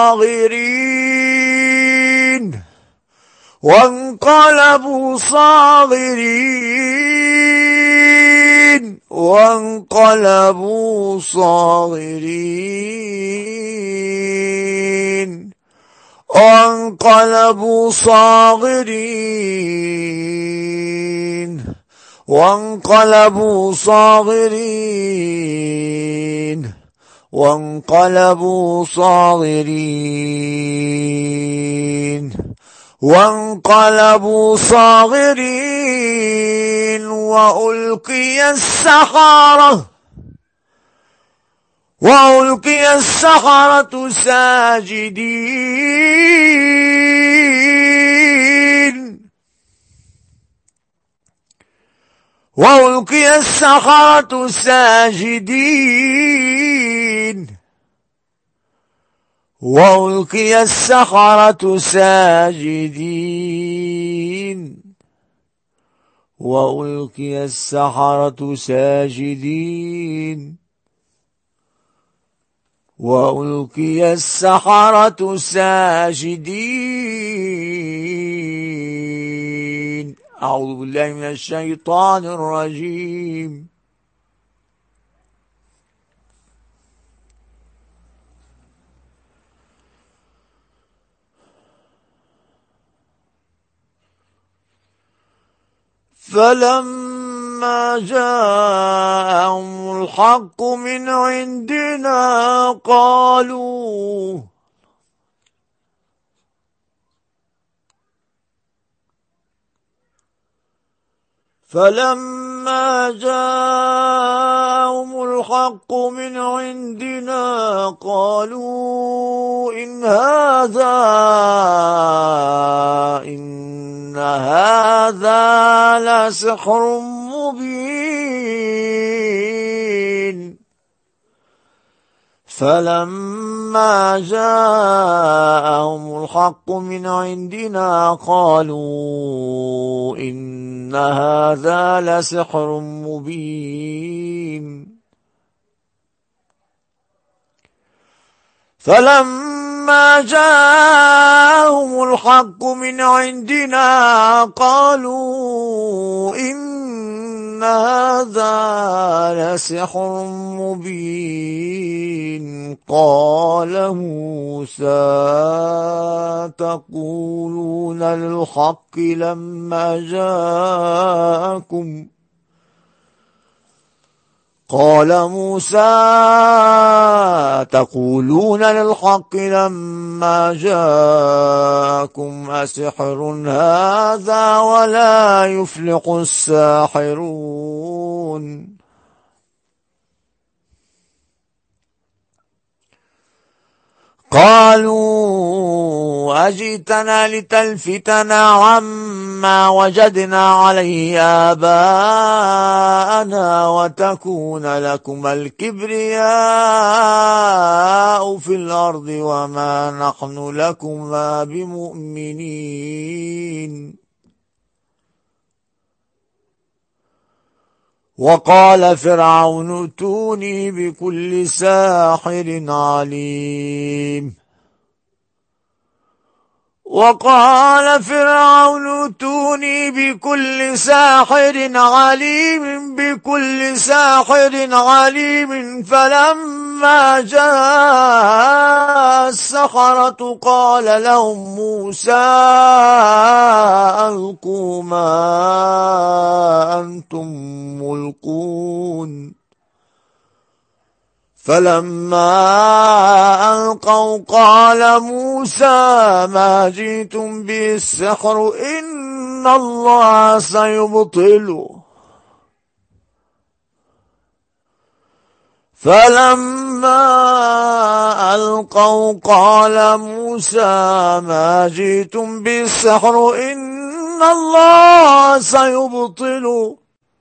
صاغرين وانقلبوا صاغرين وانقلبوا صاغرين وانقلبوا صاغرين وانقلبوا صاغرين وانقلبوا صاغرين وانقلبوا صاغرين وألقي السحرة وألقي السحرة ساجدين وألقي السحرة ساجدين وألقي السحرة ساجدين وألقي السحرة ساجدين وألقي السحرة ساجدين. أعوذ بالله من الشيطان الرجيم. فلما جاءهم الحق من عندنا قالوا فلما جاءهم الحق من عندنا قالوا إن هذا إن هذا لسحر مبين. فلما جاءهم الحق من عندنا قالوا إن هذا لسحر مبين. فلما جاءهم الحق من عندنا قالوا إن هذا لسحر مبين. قال موسى تقولون للحق لما جاءكم قال موسى تقولون للحق لما جاءكم أسحر هذا ولا يفلح الساحرون. قالوا أجئتنا لتلفتنا عما وجدنا عليه آباءنا وتكون لكم الكبرياء في الأرض وما نحن لكما بمؤمنين. وقال فرعون ائتوني بكل ساحر عليم. وقال فرعون ائتوني بكل ساحر عليم بكل ساحر عليم. فلما جاء السحرة قال لهم موسى ألقوا ما أنتم ملقون. فلما ألقوا قال موسى ما جئتم به السحر إن الله سيبطله. فلما ألقوا قال موسى ما جئتم به السحر إن الله سيبطله.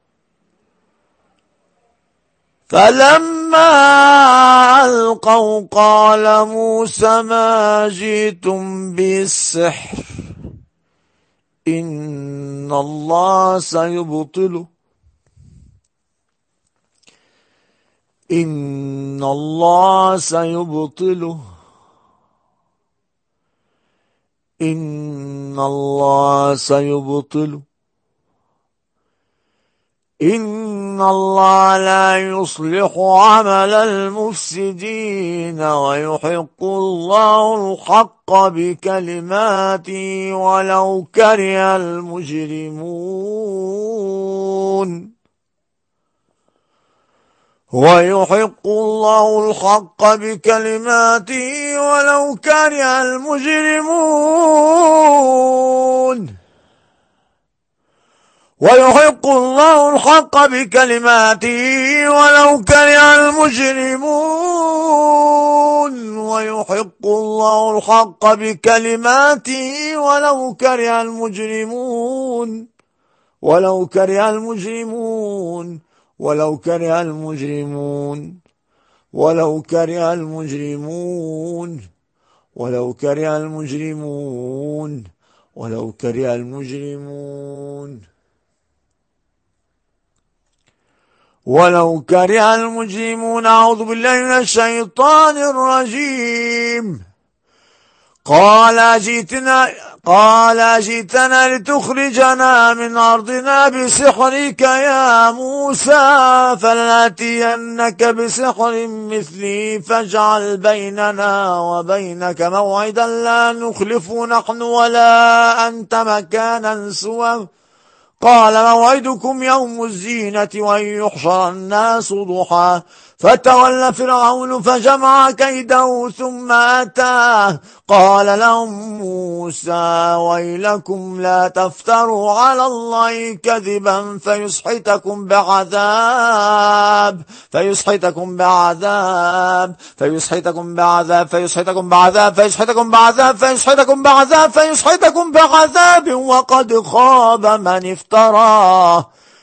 فلما ألقوا قال موسى ما جئتم بالسحر إن الله سيبطله إن الله سيبطله إن الله سيبطله إن الله لا يصلح عمل المفسدين ويحق الله الحق بكلماته ولو كره المجرمون. ويحق الله الحق بكلماته ولو كره المجرمون. ويحق الله الحق بكلماته ولو كره المجرمون. ويحق الله الحق بكلماته ولو كره المجرمون. ولو كره المجرمون ولو كره المجرمون ولو كره المجرمون ولو كره المجرمون ولو كره المجرمون ولو كره المجرمون أعوذ بالله من الشيطان الرجيم. قال جئتنا قال جئتنا لتخرجنا من أرضنا بسحرك يا موسى فلنأتينك بسحر مثلي فاجعل بيننا وبينك موعدا لا نخلفه نحن ولا أنت مكانا سوى. قال موعدكم يوم الزينة وأن يحشر الناس ضحى فتولى فرعون فجمع كيده ثم أتاه قال لهم موسى ويلكم لا تفتروا على الله كذبا فيسحتكم بعذاب فيسحتكم بعذاب فيسحتكم بعذاب فيسحتكم بعذاب فيسحتكم بعذاب فيسحتكم بعذاب فيسحتكم بعذاب وقد خاب من افترى.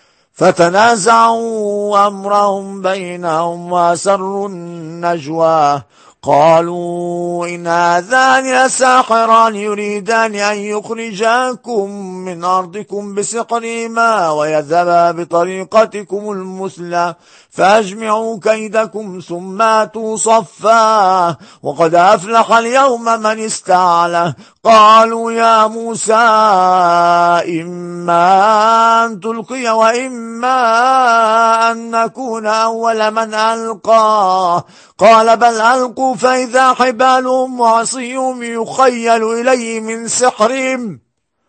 فتنازعوا أمرهم بينهم وأسروا النجوى قالوا إن هذان لساحران يريدان أن يخرجاكم من أرضكم بسحرهما ويذهبا بطريقتكم المثلى فأجمعوا كيدكم ثم أتوا صفا وقد أفلح اليوم من استعلى. قالوا يا موسى إما أن تلقي وإما أن نكون أول من ألقى. قال بل ألقوا فإذا حبالهم وعصيهم يخيل إليه من سحرهم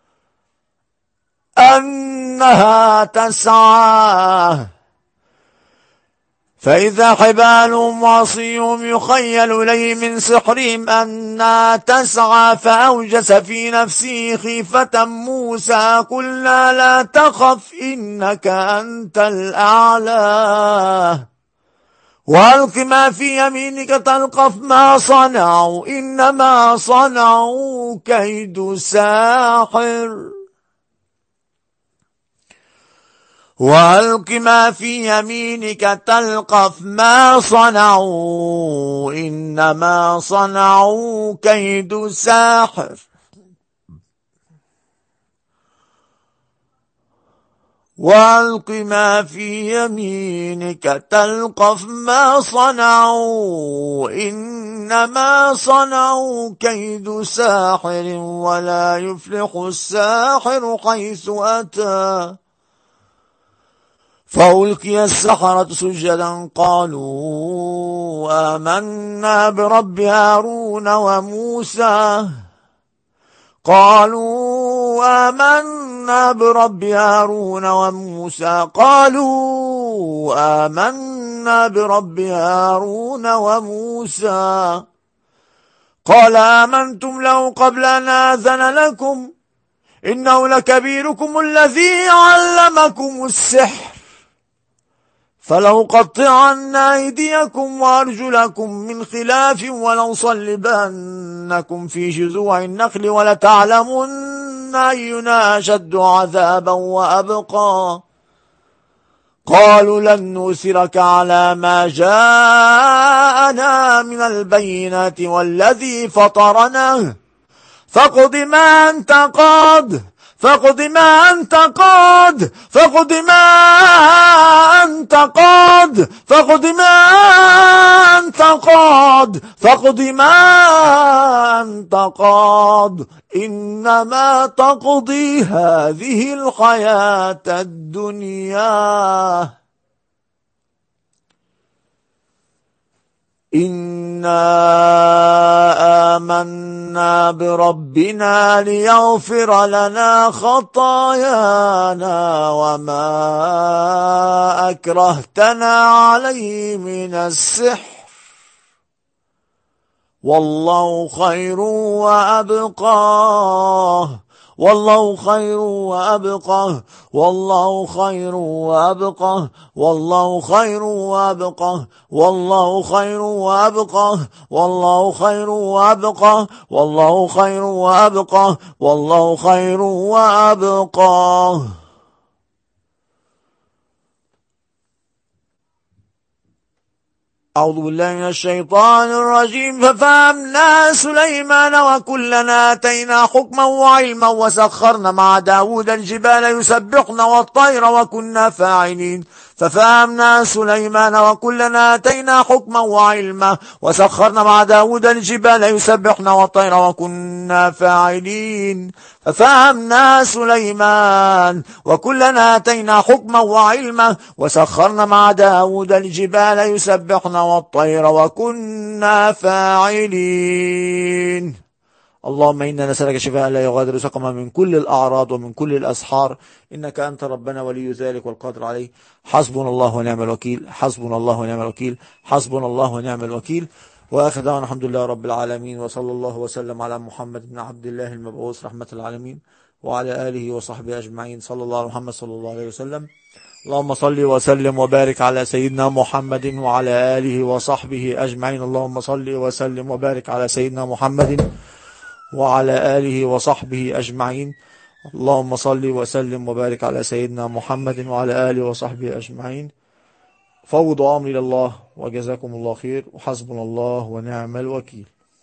أنها تسعى فإذا حبالهم وعصيهم يخيل إليه من سحرهم أنها تسعى فأوجس في نفسه خيفة موسى قلنا لا تخف إنك أنت الأعلى وألق ما في يمينك تلقف ما صنعوا إنما صنعوا كيد ساحر وألق ما في يمينك تلقف ما صنعوا إنما صنعوا كيد ساحر وألق ما في يمينك تلقف ما صنعوا إنما صنعوا كيد ساحر ولا يفلح الساحر حيث أتى. فألقي السحرة سجدا قالوا آمنا برب هارون وموسى قالوا آمنا برب هارون وموسى قالوا آمنا برب هارون وموسى قال آمنتم له قبل أن آذن لكم إنه لكبيركم الذي علمكم السحر فلأقطعن أيديكم وأرجلكم من خلاف ولأصلبنكم في جذوع النخل ولتعلمن أينا أشد عذابا وأبقى. قالوا لن نؤثرك على ما جاءنا من البينات والذي فطرنا فاقض ما أنت قاض فاقض ما أنت قاض فاقض ما أنت قاض فاقض ما أنت قاض فاقض ما أنت قاض إنما تقضي هذه الحياة الدنيا إنا آمنا بربنا ليغفر لنا خطايانا وما أكرهتنا عليه من السحر والله خير وأبقى والله خير وأبقى والله خير وأبقى والله خير وأبقى والله خير وأبقى والله خير وأبقى والله خير وأبقى والله خير وأبقى. أعوذ بالله من الشيطان الرجيم. ففهمنا سليمان وكلنا آتينا حكما وعلما وسخرنا مع داود الجبال يسبحن والطير وكنا فاعلين. ففهمنا سليمان وكلنا آتينا حكما وعلما وسخرنا مع داود الجبال يسبحن والطير وكنا فاعلين. ففهمنا سليمان وكلنا آتينا حكما وعلما وسخرنا مع داود الجبال يسبحن والطير وكنا فاعلين. اللهم إنا نسألك شفاء لا يغادر سقما من كل الأعراض ومن كل الأسحار، إنك أنت ربنا ولي ذلك والقادر عليه. حسبنا الله ونعم الوكيل، حسبنا الله ونعم الوكيل، حسبنا الله ونعم الوكيل. وآخر دعوانا الحمد لله رب العالمين، وصلى الله وسلم على محمد بن عبد الله المبعوث رحمة العالمين وعلى آله وصحبه أجمعين. صلى الله على محمد صلى الله عليه وسلم. اللهم صل وسلم وبارك على سيدنا محمد وعلى آله وصحبه أجمعين. اللهم صل وسلم وبارك على سيدنا محمد وعلى آله وصحبه أجمعين. اللهم صل وسلم وبارك على سيدنا محمد وعلى آله وصحبه أجمعين. فوض أمري إلى الله، وجزاكم الله خير، وحسبنا الله ونعم الوكيل.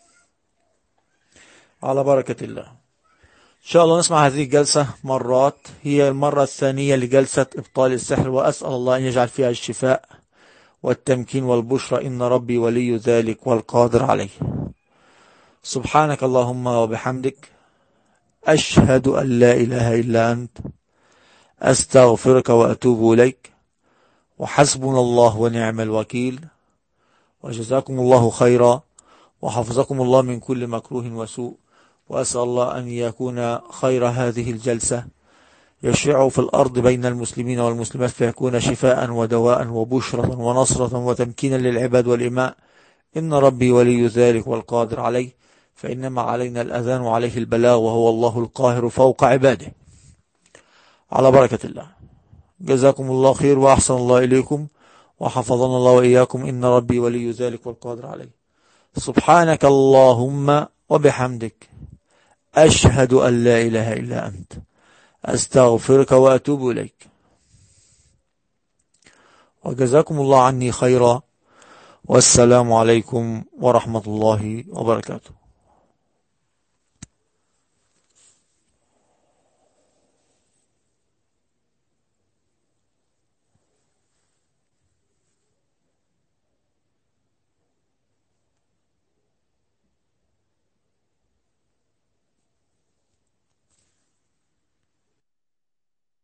على بركة الله. إن شاء الله نسمع هذه الجلسة مرات، هي المرة الثانية لجلسة إبطال السحر، وأسأل الله أن يجعل فيها الشفاء والتمكين والبشرى، إن ربي ولي ذلك والقادر عليه. سبحانك اللهم وبحمدك، أشهد أن لا إله إلا أنت، أستغفرك وأتوب إليك، وحسبنا الله ونعم الوكيل. وجزاكم الله خيرا، وحفظكم الله من كل مكروه وسوء. وأسأل الله أن يكون خير هذه الجلسة يشيع في الأرض بين المسلمين والمسلمات، فيكون شفاء ودواء وبشرة ونصرة وتمكينا للعباد والإماء، إن ربي ولي ذلك والقادر عليه. فإنما علينا الأذان وعليه البلاغ، وهو الله القاهر فوق عباده. على بركة الله. جزاكم الله خير، وأحسن الله إليكم، وحفظنا الله وإياكم، إن ربي ولي ذلك والقادر عليه. سبحانك اللهم وبحمدك، أشهد أن لا إله إلا أنت، أستغفرك وأتوب إليك. وجزاكم الله عني خيرا، والسلام عليكم ورحمة الله وبركاته.